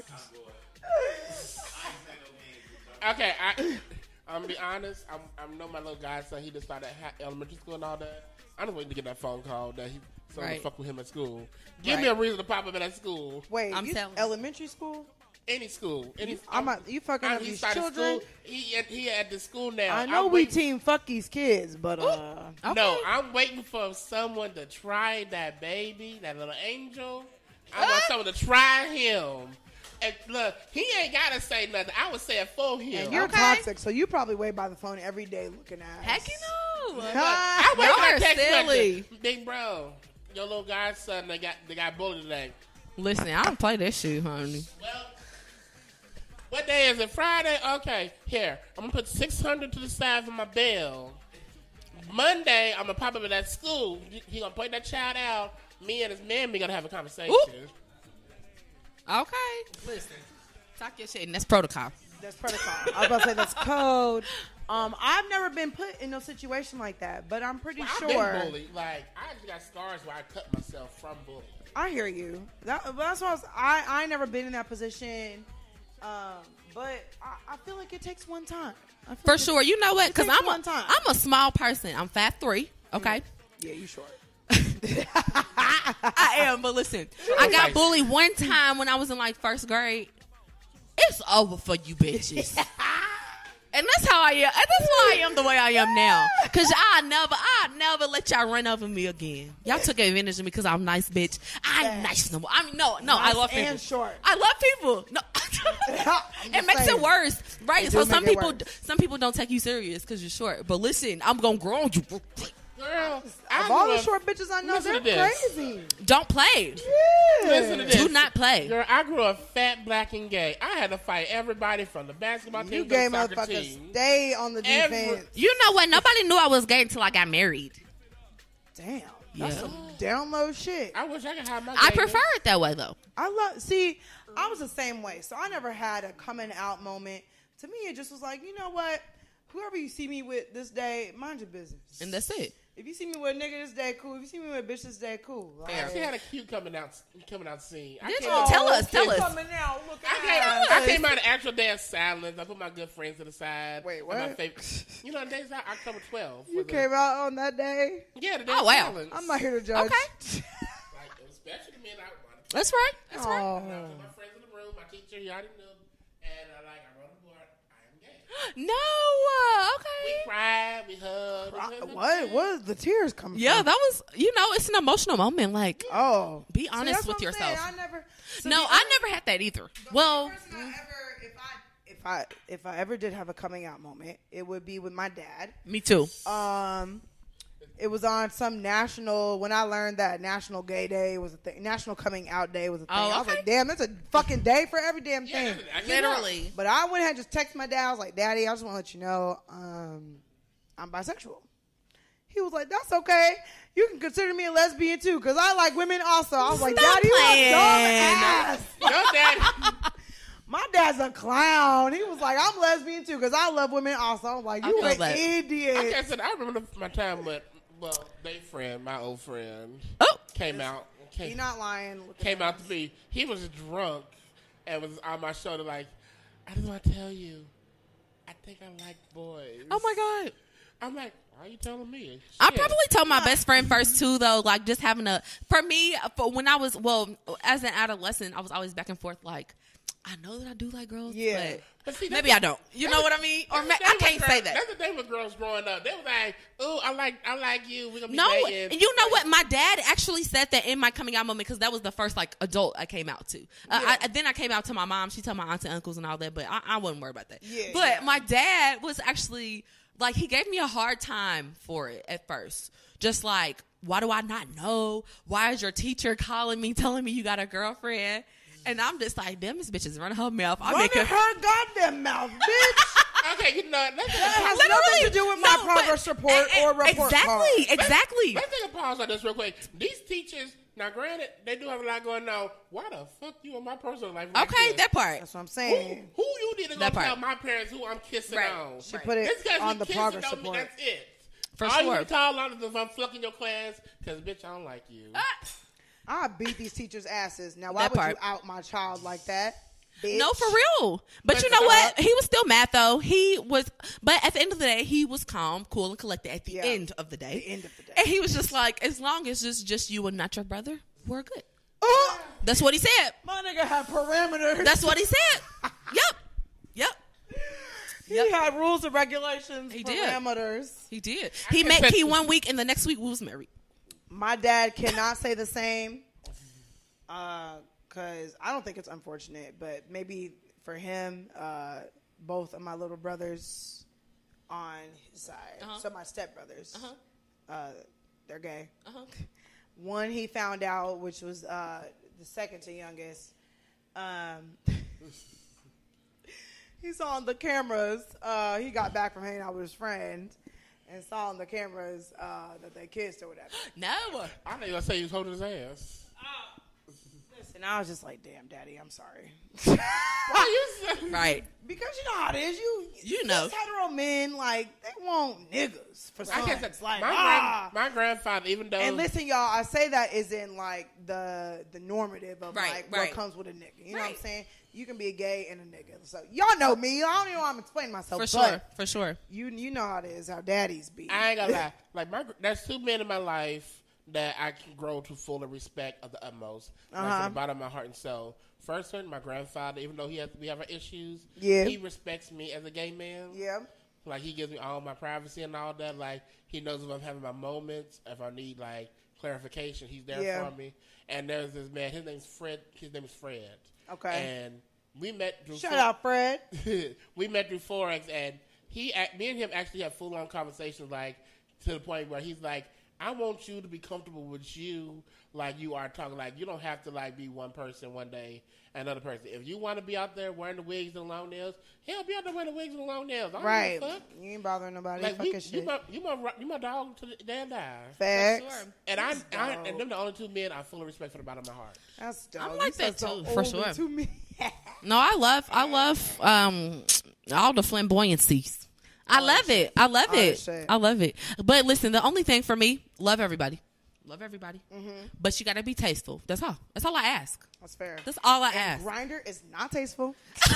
Okay, I, I'm gonna be honest. I'm, I know my little guy son. He just started ha- elementary school and all that. I'm just waiting to get that phone call that he someone Right. fuck with him at school. Give me Right. a reason to pop up at that school. Wait, I'm you, telling- elementary school? Any school. Any, I'm not, you fucking I- up he these started children. School. He at, he at the school now. I know I'm we waiting- team fuck these kids, but uh, Okay. No, I'm waiting for someone to try that baby, that little angel. I want someone to try him. And look, he ain't gotta say nothing. I would say it for him. and you're Okay. toxic, so you probably wait by the phone every day looking at. Heck you know. I wait Y'all for that are text silly. message. Big bro, your little guy's son, they got they got bullied today. Listen, I don't play that shit, honey. Well, what day is it? Friday? Okay, here. I'm gonna put six hundred to the side for my bill. Monday, I'm gonna pop up at that school. He, he gonna point that child out. Me and his man, we gonna have a conversation. Ooh. Okay. Listen. Talk your shit, and that's protocol. That's protocol. I was about to say that's code. Um, I've never been put in no situation like that, but I'm pretty Well, sure. I've been bullied. Like I just got scars where I cut myself from bullying. I hear you. That, that's why I, was, I I ain't never been in that position. Um, but I, I feel like it takes one time. I feel For like it- sure. You know what? it Because takes I'm a, one time. I'm a small person. I'm five three. Okay. Yeah, you short. I am, but listen, I got bullied one time when I was in like first grade. It's over for you bitches. And that's how I am. And that's why I am the way I am now. Cause I never, I never let y'all run over me again. Y'all took advantage of me because I'm nice, bitch. I ain't nice no more. I mean, no, no, I Nice love people. and short. I love people. No, It makes it worse, right? It So do some make it people, worse. some people don't take you serious because you're short. But listen, I'm gonna grow on you. Girl, Of all the short bitches I know, Listen to they're this. crazy. Don't play. Yeah. Listen to this. Do not play. Girl, I grew up fat, black, and gay. I had to fight everybody from the basketball team You to gay the soccer motherfuckers team. stay on the Every- defense. You know what? Nobody knew I was gay until I got married. Damn. Yeah. That's some down low shit. I wish I could have my I gay prefer it that way though. I love. See, I was the same way. So I never had a coming out moment. To me, it just was like, you know what? Whoever you see me with this day, mind your business. And that's it. If you see me with a nigga this day, cool. If you see me with a bitch this day, cool. Like, She had a cute coming out coming out scene. I Did came you? out- Tell us, tell us. Coming out, look I at came, us. I came out of actual day of silence. I put my good friends to the side. Wait, My what? favorite, you know, the days out October twelfth. You came out on that day? Yeah, the day Oh, of wow. silence. I'm not here to judge. Okay. Like, it was special to me, and I wanted to. That's right. That's right. Oh. And I was with my friends in the room, my teacher, he already knew. And I like, I wrote the board, I am gay. No. Uh, We okay. cried, we hugged. it was- What? What is the tears coming Yeah, from? that was. You know, it's an emotional moment. Like, Oh. be See, honest that's with what I'm yourself. saying. I never. so No, the I only- never had that either. Well, person I ever, if I, if I, if I ever did have a coming out moment, it would be with my dad. me too. Um, it was on some national when I learned that National Gay Day was a thing. National Coming Out Day was a thing. Oh, I was okay. like, damn, that's a fucking day for every damn Yeah, thing. I came out. Literally. But I went ahead and just texted my dad. I was like, Daddy, I just want to let you know, um, I'm bisexual. He was like, that's okay. You can consider me a lesbian too, because I like women also. I was like, Stop Daddy, you a playing. dumb ass. Your daddy. My dad's a clown. He was like, I'm lesbian too, because I love women also. I'm like, I you feel an that. I idiot. can't say that. I remember my time with, well, they friend, my old friend, Oh, came out. You're Came, not lying. Look at came that. out to me. He was drunk and was on my shoulder like, I just want to tell you, I think I like boys. oh my god. I'm like, why are you telling me? I Shit. probably told my best friend first too, though. Like just having a for me, for when I was well as an adolescent, I was always back and forth. Like I know that I do like girls, Yeah. but But see, maybe that's- I don't. You know what I mean? Or that's ma- the I thing can't with say girls- that. That's the thing with girls growing up. They was like, "Oh, I like, I like you. We're gonna be No, dating." and you know what? My dad actually said that in my coming out moment because that was the first like adult I came out to. Uh, I, then I came out to my mom. She told my aunts and uncles and all that, but I, I wasn't worried about that. Yeah, but yeah. my dad was actually like he gave me a hard time for it at first. Just like, why do I not know? Why is your teacher calling me, telling me you got a girlfriend? And I'm just like, damn, this bitch is running her mouth. I Run make in her. her goddamn mouth, bitch. Okay, you know, let's take a That has pause. nothing to do with my no, but- progress report eh, eh, or report exactly, card. exactly. Let's take a pause on this real quick. These teachers, now granted, they do have a lot going on. Why the fuck you in my personal life? Like Okay, this? that part. That's what I'm Who, saying. who you need to go That part. tell my parents who I'm kissing Right. on? She put it This guy's on the kissing progress on me, report. That's it. For All sure. you can call on is if I'm flunking your class, because bitch, I don't like you. I beat these teachers' asses. Now, why That would part. you out my child like that, bitch? No, for real. But But you know the- what? He was still mad though. He was, but at the end of the day, he was calm, cool, and collected. At the Yeah. end of the day, The end of the day. and he was just like, as long as it's just you and not your brother, we're good. Oh, That's what he said. my nigga had parameters. That's what he said. Yep, yep. he had rules and regulations, He did. parameters. He did. He met Key one week, and the next week we was married. My dad cannot say the same because I don't think it's unfortunate, but maybe for him, uh, both of my little brothers on his side, Uh-huh. so my stepbrothers, Uh-huh. uh, they're gay. Uh-huh. One he found out, which was uh, the second to youngest. Um, he saw on the cameras. Uh, he got back from hanging out with his friend and saw on the cameras uh, that they kissed or whatever. No. I know you gonna say you was holding his ass. And I was just like, "Damn, Daddy, I'm sorry." Why you say? Right. Because you know how it is. You You know. these hetero men, like, they want niggas for I sons. guess that's like, my, ah. grand, my grandfather, even though And listen, y'all, I say that is in like the the normative of Right, like right. what comes with a nigga. You know what I'm Right. saying? You can be a gay and a nigga. So y'all know me. I don't even know how I'm explaining myself. For but sure. For sure. You you know how it is. How daddies be. I ain't gonna lie. Like my, there's two men in my life that I can grow to full of respect of the utmost, like Uh-huh. from the bottom of my heart and soul. First one, my grandfather. Even though he has, we have our issues, Yeah. he respects me as a gay man. Yeah. Like he gives me all my privacy and all that. Like he knows if I'm having my moments, if I need like clarification, he's there Yeah. for me. And there's this man. His name's Fred. His name is Fred. Okay. And We met through Shut For- up, Fred. we met through Forex, and he, me and him actually have full on conversations, like to the point where he's like, "I want you to be comfortable with you, like you are talking. Like you don't have to like be one person one day, another person. If you want to be out there wearing the wigs and long nails, hell, be out there wearing the wigs and long nails. I don't Right. give a fuck. You ain't bothering nobody. Like Fucking you, shit. you, my, you my, you my dog to the day I die. Facts. For sure. And I, That's I, dope. and them the only two men I fully respect from the bottom of my heart. That's dope. I'm You like said that so too, for old sure. to me. No, I love, I love um, all the flamboyancies. I love it. I love All it. that shit. I love it. But listen, the only thing for me, love everybody. Love everybody. Mm-hmm. But you got to be tasteful. That's all. That's all I ask. That's fair. That's all I and ask. Grinder is not tasteful.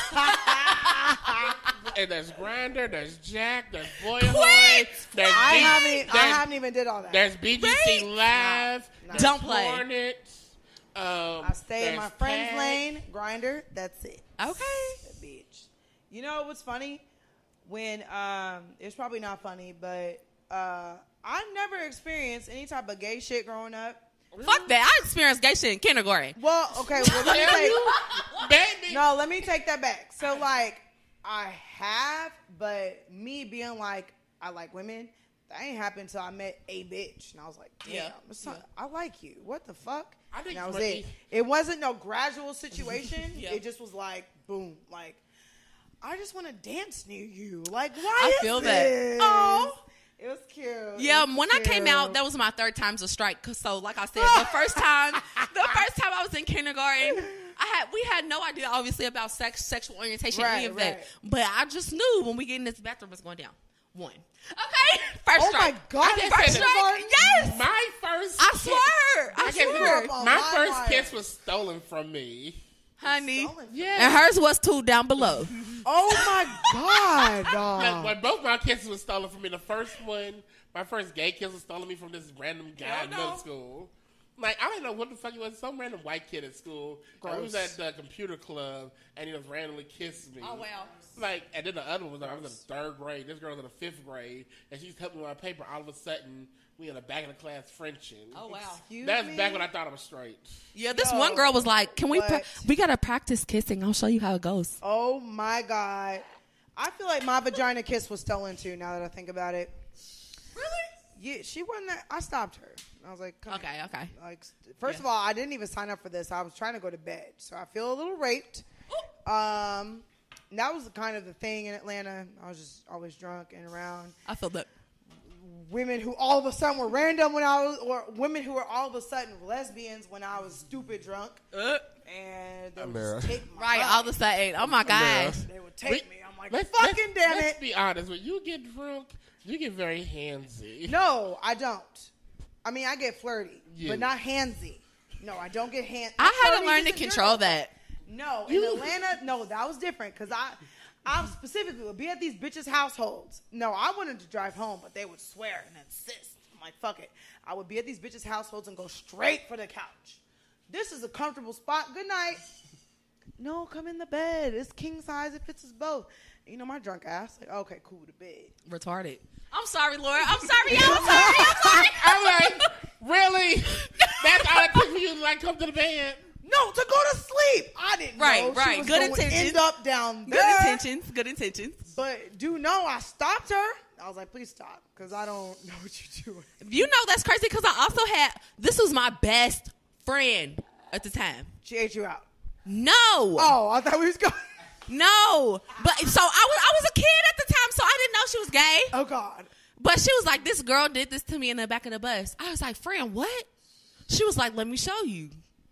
And there's Grindr, there's Jack, there's Boy Quit! Hoy, there's I B- haven't. e- I there's- haven't even did all that. There's B G C Live. No, no. there's Don't play. Hornet, um, I stay in my there's friend's Pack. lane. Grinder. That's it. Okay. That bitch. You know what's funny? When um, it's probably not funny, but uh, I never experienced any type of gay shit growing up. Fuck that. I experienced gay shit in kindergarten. Well, okay. Well, let me Tell take, you, baby. no, let me take that back. So, like, I have, but me being like, I like women, that ain't happened until I met a bitch, and I was like, damn, Yeah. it's not- I like you. What the fuck? I think And that was it's it. lucky. It wasn't no gradual situation. Yeah. It just was like, boom, like, I just want to dance near you. Like, why I is feel that. this? Oh. It was cute. Yeah, It was when I came cute. out, that was my third time to strike. 'Cause so, like I said, the first time, the first time I was in kindergarten, I had we had no idea, obviously, about sex, sexual orientation, any Right, of that. right. But I just knew when we get in this bathroom, it's going down. One. Okay, first Oh strike. my God, I First just said strike. Yes. My first, I kiss- swear. I I can't swear, believe- on my my first wire. kiss was stolen from me. honey. Yeah. And hers was two down below. Oh my God, dog. Like, when both my kisses were stolen from me, the first one, my first gay kiss was stolen me from this random guy Hell in no. middle school. Like, I don't know what the fuck he was. Some random white kid at school. And we was Gross. at the computer club, and he just randomly kissed me. Oh, wow. Like, and then the other one was, I was in the third grade. This girl was in the fifth grade, and she's helping me with my paper. All of a sudden, we in the back of the class Frenching. Oh, wow. Excuse That's me? back when I thought I was straight. Yeah, this Yo, one girl was like, "Can we? what? Pra- we gotta practice kissing. I'll show you how it goes." Oh my God. I feel like my vagina kiss was stolen too, now that I think about it. Really? Yeah, she wasn't that, I stopped her. I was like, come Okay, okay. Like, first Yeah. of all, I didn't even sign up for this. I was trying to go to bed, so I feel a little raped. Um, and that was kind of the thing in Atlanta. I was just always drunk and around I feel that. women who all of a sudden were random when I was, or women who were all of a sudden lesbians when I was stupid drunk, Uh, and they would Amira. just take my right, butt. all of a sudden. Oh my gosh. They would take Wait, me. I'm like, Let's, fucking let's, damn let's it. be honest. When you get drunk, you get very handsy. No, I don't. I mean, I get flirty, You. but not handsy. No, I don't get hand. I had to flirty learn to just in control general. that. No, in Atlanta, no, that was different because I, I specifically would be at these bitches' households. No, I wanted to drive home, but they would swear and insist. I'm like, fuck it. I would be at these bitches' households and go straight for the couch. This is a comfortable spot. Good night. No, come in the bed. It's king size. It fits us both. You know, my drunk ass. Like, okay, cool, the bed. Retarded. I'm sorry, Laura. I'm sorry, y'all. I'm sorry. I'm sorry. I'm like, really? That's all it took for you to like come to the bed? No, to go to sleep. I didn't Right, know she right. was Good going to intentions. end up down Good there. intentions. Good intentions. But do know I stopped her. I was like, please stop, because I don't know what you're doing. You know that's crazy because I also had. This was my best friend at the time. She ate you out. No. Oh, I thought we was going. No. But so I was. I was a kid at the time, so I didn't know she was gay. Oh God. But she was like, this girl did this to me in the back of the bus. I was like, friend, what? She was like, let me show you.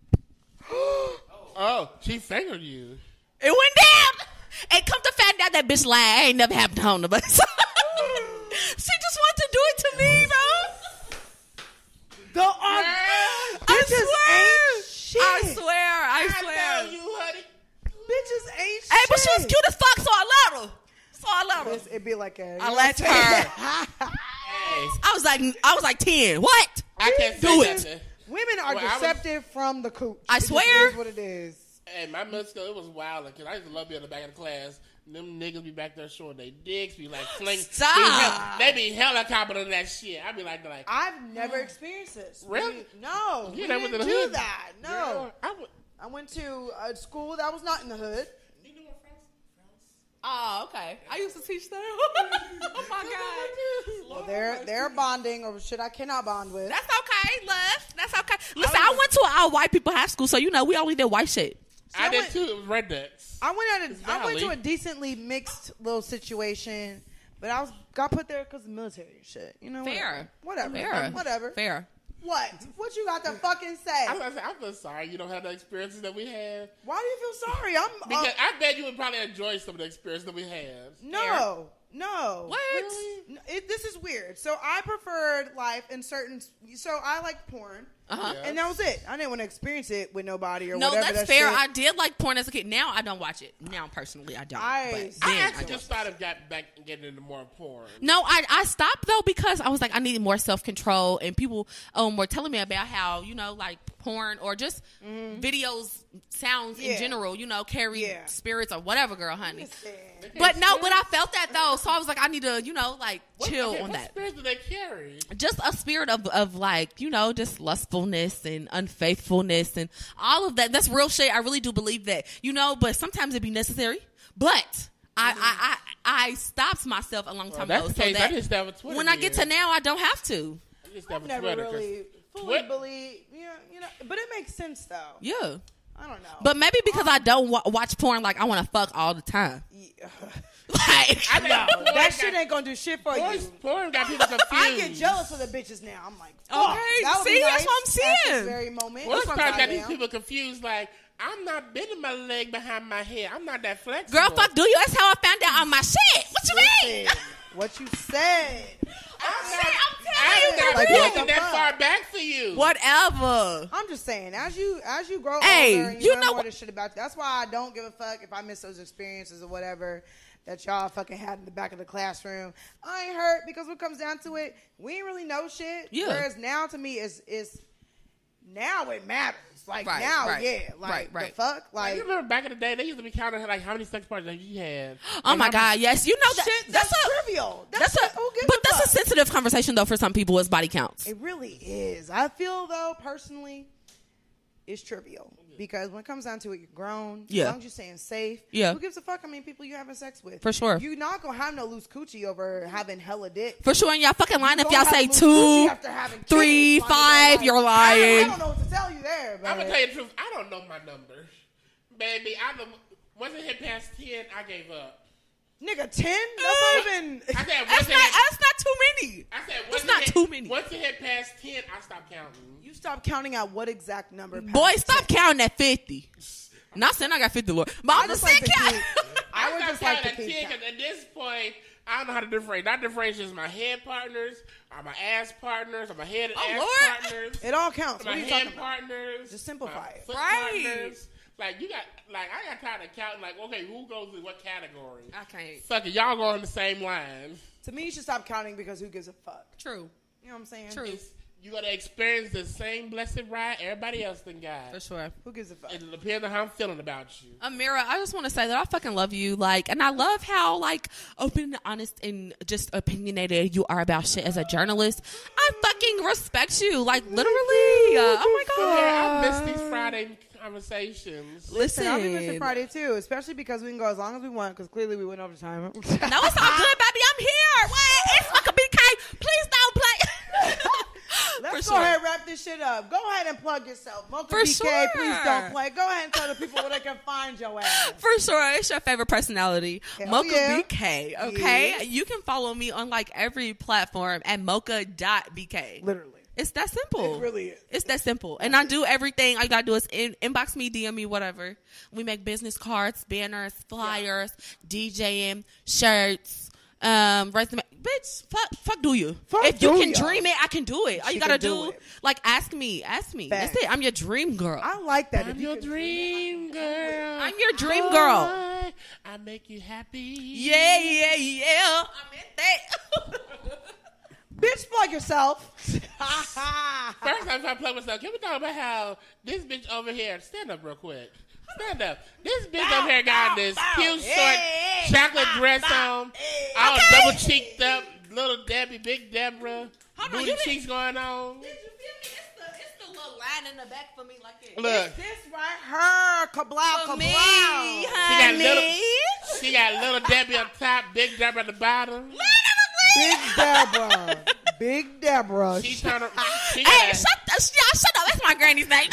Oh, she fingered you. It went down. And come to find out that bitch lied. I ain't never happened on the bus. She just wanted to do it to me, bro. The uh, I bitches swear. ain't shit. I swear. I I swear. know you, honey. Bitches ain't shit. Hey, but she was cute as fuck, so I love her. So I love her. This, it'd be like a. you I know let what I'm saying? her. I was like, I was like ten. What? I can't Do say it. nothing. Women are Well, I was- deceptive from the cooch. I It just swear. is what it is. Hey, my middle school, it was wild because I used to love being in the back of the class. Them niggas be back there showing they dicks, be like fling. Stop. Be hel- they be helicoptering that shit. I be like, like, I've never experienced this. Really? We- no, You we never didn't in the do hood? that. No. Girl, I would, I went to a school that was not in the hood. Oh, okay. I used to teach that. Oh my god. Well, they're they're bonding or shit I cannot bond with. That's okay, love. That's okay. Listen, I, I went to an all white people high school, so you know we only did white shit. I, I did too. It was rednecks. I went at a, I went to a decently mixed little situation, but I was got put there because of military and shit. You know, fair, whatever, fair, whatever, whatever. fair. What? What you got to fucking say? I was, I feel sorry you don't have the experiences that we have. Why do you feel sorry? I'm because uh, I bet you would probably enjoy some of the experiences that we have. No, Fair. no. What? Really? It, this is weird. So I preferred life in certain. So I like porn. Uh-huh. And that was it. I didn't want to experience it with nobody or no, whatever. that's that fair. shit. I did like porn as a kid. Now I don't watch it. Now personally, I don't. I, I actually just started got back getting into more porn. No, I I stopped though because I was like I needed more self control, and people um were telling me about how you know like porn or just mm-hmm. videos, sounds Yeah. in general, you know, carry Yeah. spirits or whatever, girl, honey. But no, but I felt that though, so I was like I need to you know like What, chill okay, on what that. spirits do they carry? Just a spirit of of like you know just lustfulness and unfaithfulness and all of that. That's real shit. I really do believe that, you know. But sometimes it be necessary. But I I, I I stopped myself a long time Well, ago. that's So the case. that I just have a Twitter when I get to here. now, I don't have to. I just have I've a never Twitter 'cause really fully Twit- believe. You know, you know, but it makes sense though. Yeah. I don't know. But maybe because I don't wa- watch porn, like I want to fuck all the time. Like I know No, that shit ain't gonna do shit for Porn, you. porn got people confused. I get jealous of the bitches now. I'm like, fuck, Okay, that would see, be that's nice what I'm At saying. this very moment. Porn That's what I'm stars got saying these now. people confused. Like, I'm not bending my leg behind my head. I'm not that flexible. girl, fuck do you? That's how I found out on my shit. What you mean? Listen, what you said. I'm saying, I'm I'm telling you, not Like, girl. what bending the that fuck? far back for you. Whatever. I'm just saying, as you as you grow Hey, older, and you, you learn know more what- of this shit about you. That's why I don't give a fuck if I miss those experiences or whatever that y'all fucking had in the back of the classroom. I ain't hurt because what comes down to it, we ain't really know shit. Yeah. Whereas now to me is is now it matters. Like Right, now, right, yeah. Like right, right. the fuck, Like, like you remember back in the day, they used to be counting like how many sex partners that you had. Oh And my how God, yes. You know that shit. that's, That's, a trivial. that's That's, a who gives but a that's fuck? a sensitive conversation though for some people is body counts. It really is. I feel though personally, it's trivial because when it comes down to it, you're grown. Yeah. As long as you're staying safe. Yeah. Who gives a fuck how many people you having sex with? For sure. You're not gonna have no loose coochie over having hella dick. For sure, and y'all fucking lying if You y'all gonna say have loose two, coochie after having three, kids, like, five, you're I, lying. I don't know what to tell you there, but I'm gonna tell you the truth. I don't know my number, baby. I don't, once it hit past ten, I gave up. nigga, ten? That's not even. I said That's once not, it hit, that's not too many. I said That's once not it hit, too many. Once it hit past ten, I stopped counting. You stop counting at what exact number? past Boy, stop ten? counting at fifty. Not saying I got fifty, Lord. But I'm I just just saying like to count. keep- I would stopped just like to counting keep at ten count. because at this point, I don't know how to differentiate. Not differentiate is my head partners, or my ass partners, or my head and Oh, ass Lord. partners. It all counts. my What are you hand talking about? partners. Just simplify my it. foot Right. partners. Like you got, like I got tired of counting. Like, okay, who goes in what category? I can't. Fuck it, y'all go on the same line. To me, you should stop counting because who gives a fuck? True. You know what I'm saying? True. It's, you gotta experience the same blessed ride everybody else done got. For sure. Who gives a fuck? It depends on how I'm feeling about you. Amira, I just want to say that I fucking love you. Like, and I love how, like, open and honest and just opinionated you are about shit as a journalist. I fucking respect you. Like, literally. Uh, oh, my God. Yeah, I miss these Friday conversations. Listen, I'll be Listen. missing Friday too, especially because we can go as long as we want. Because clearly we went over time. No, it's all good, baby. I'm here. Wait, it's Mocha B K. Please don't play. Let's For go sure. ahead and wrap this shit up. Go ahead and plug yourself. Mocha For B K, sure. please don't play. Go ahead and tell the people where they can find your ass. For sure. It's your favorite personality, Hell Mocha yeah. B K. Okay? Yeah. You can follow me on, like, every platform at mocha dot b k. Literally. It's that simple. It really is. It's that simple. And I do everything. All you gotta do is in, inbox me, D M me, whatever. We make business cards, banners, flyers, DJing, shirts, um, resume. Bitch, fuck, fuck do you? Fuck if you do can ya. dream it, I can do it. All She you gotta can do do, it. like, ask me, ask me. Facts. That's it. I'm your dream girl. I like that. I'm If you your could- dream girl. I'm your dream girl. I, I make you happy. Yeah, yeah, yeah. I'm in that. Bitch, plug yourself. First time I play myself, can we talk about how this bitch over here, stand up real quick. Stand up. This bitch Bow, over here got bow, this bow. cute, short, Hey, chocolate bow, dress bow. on, Hey. all Okay. double cheeked up, little Debbie, big Deborah, Hold on, booty you didn't- cheeks going on. Did you feel me? It's the, it's the little line in the back for me like it. Look, This right here, kablow, For kablow. me, got honey. little- She got little Debbie on top, big Deborah at the bottom. Big Deborah. Big Deborah. She turned. She Hey, got- shut, uh, sh- y'all, shut up. That's my granny's name.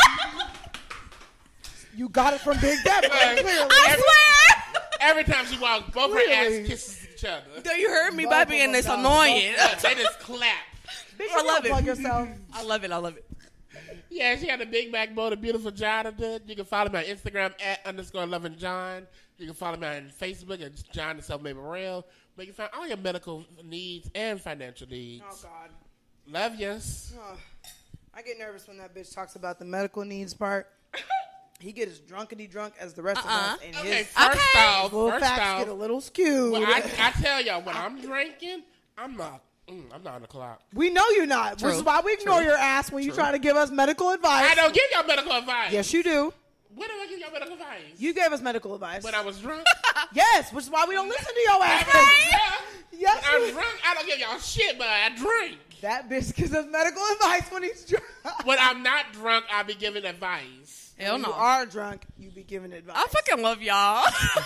You got it from Big Deborah. Look, Clearly. I swear. Every time she walks, both her Really? ass kisses each other. Do you heard me Both by of being them this done. annoying? Look, they just clap. Bitch, I you love don't plug it. yourself. I love it. I love it. Yeah, she got a big backbone, a beautiful Jonathan. You can follow me on Instagram at underscore loving John. You can follow me on Facebook at John the Self-Made Morel. Where you can find all your medical needs and financial needs. Oh, God. Love yous. Oh, I get nervous when that bitch talks about the medical needs part. He get as drunkety drunk as the rest Uh-uh. of us. And Okay, his first Okay. off, little first facts off, get a little skewed. well, I, I tell y'all, when I'm drinking, I'm not, mm, I'm not on the clock. We know you're not, True. which is why we ignore True. your ass when you True. try to give us medical advice. I don't give y'all medical advice. Yes, you do. When do I give y'all medical advice? You gave us medical advice. When I was drunk? Yes, which is why we don't listen to your ass. Yes, When I'm you- drunk, I don't give y'all shit, but I drink. That bitch gives us medical advice when he's drunk. When I'm not drunk, I'll be giving advice. Hell When no. you are drunk, you be giving advice. I fucking love y'all.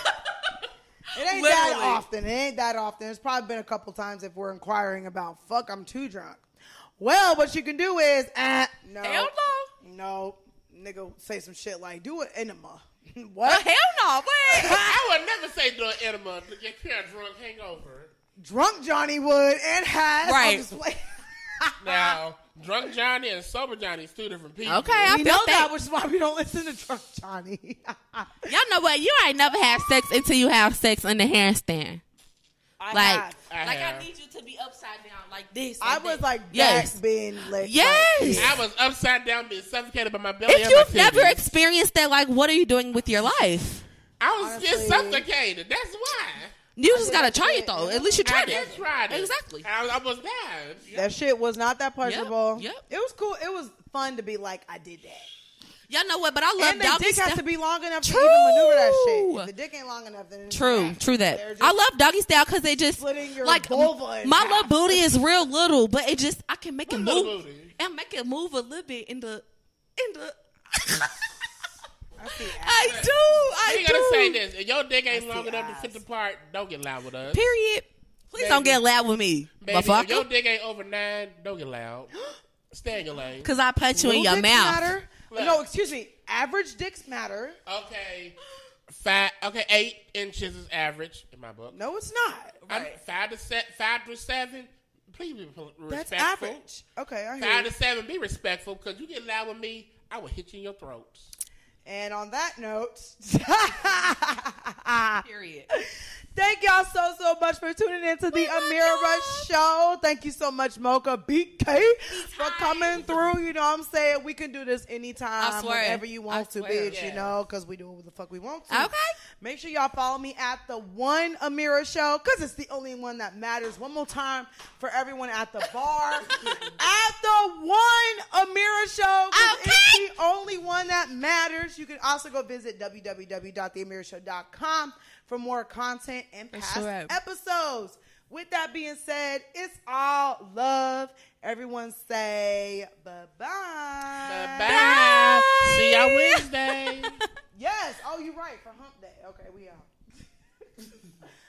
It ain't that Literally. often. It ain't that often. It's probably been a couple times if we're inquiring about, fuck, I'm too drunk. Well, what you can do is, uh, no. Hell no. No. Nigga say some shit like, do an enema. Uh, What? hell no. Wait. I would never say do an enema to get cure a drunk hangover. Drunk Johnny would and has. I'm Right. just playing. Now, drunk Johnny and sober Johnny is two different people. Okay, I We felt know that, that. which is why we don't listen to Drunk Johnny. Y'all know what? You ain't never have sex until you have sex in the handstand. I Like, have. I like have. I need you to be upside down like this. I like was that. like Yes. that being lit. Yes. like this. I was upside down being suffocated by my belly If and you've my never titties. experienced that, like, what are you doing with your life? I was Honestly- just suffocated. That's why. You just did gotta that try shit, it though. yeah. At least you I tried did it. try it. Exactly. I, I was bad. That shit was not that pleasurable. Yep. It was cool. It was fun to be like, I did that. Y'all know what? But I love And the doggy dick has style. to be long enough True. to even maneuver that shit. If the dick ain't long enough, then it's True, not. true They're that. just I love doggy style because it just splitting your like vulva in my half. little booty is real little, but it just I can make it What little move booty? and make it move a little bit in the in the. I see I ass. do, I You do. gotta say this. If your dick ain't I long see enough to ass. fit the part, don't get loud with us. Period. Please don't Baby. get loud with me, Baby, if your motherfucker. dick ain't over nine, don't get loud. Stay in your lane. Because I punch you in Little your dicks mouth. Matter. Look. No, excuse me. Average dicks matter. Okay. Five, okay, eight inches is average in my book. No, it's not. I'm five to se- five to seven. Please be respectful. That's average. Okay, I hear Five you. to seven. Be respectful, because you get loud with me, I will hit you in your throats. And on that note, Period. thank y'all so, so much for tuning in to the Amira Rush Show. Thank you so much, Mocha B K, for coming through. You know what I'm saying? We can do this anytime, I swear. whenever you want I to, swear. bitch, Yeah. you know, because we do what the fuck we want to. Okay. Make sure y'all follow me at the One Amira Show, because it's the only one that matters. One more time for everyone at the bar. At the One Amira Show, 'cause it's the only one that matters. You can also go visit w w w dot the amira show dot com for more content and That's past right. episodes. With that being said, it's all love. Everyone say bye-bye. Bye. See y'all Wednesday. Yes. Oh, you're right. For hump day. Okay, we out.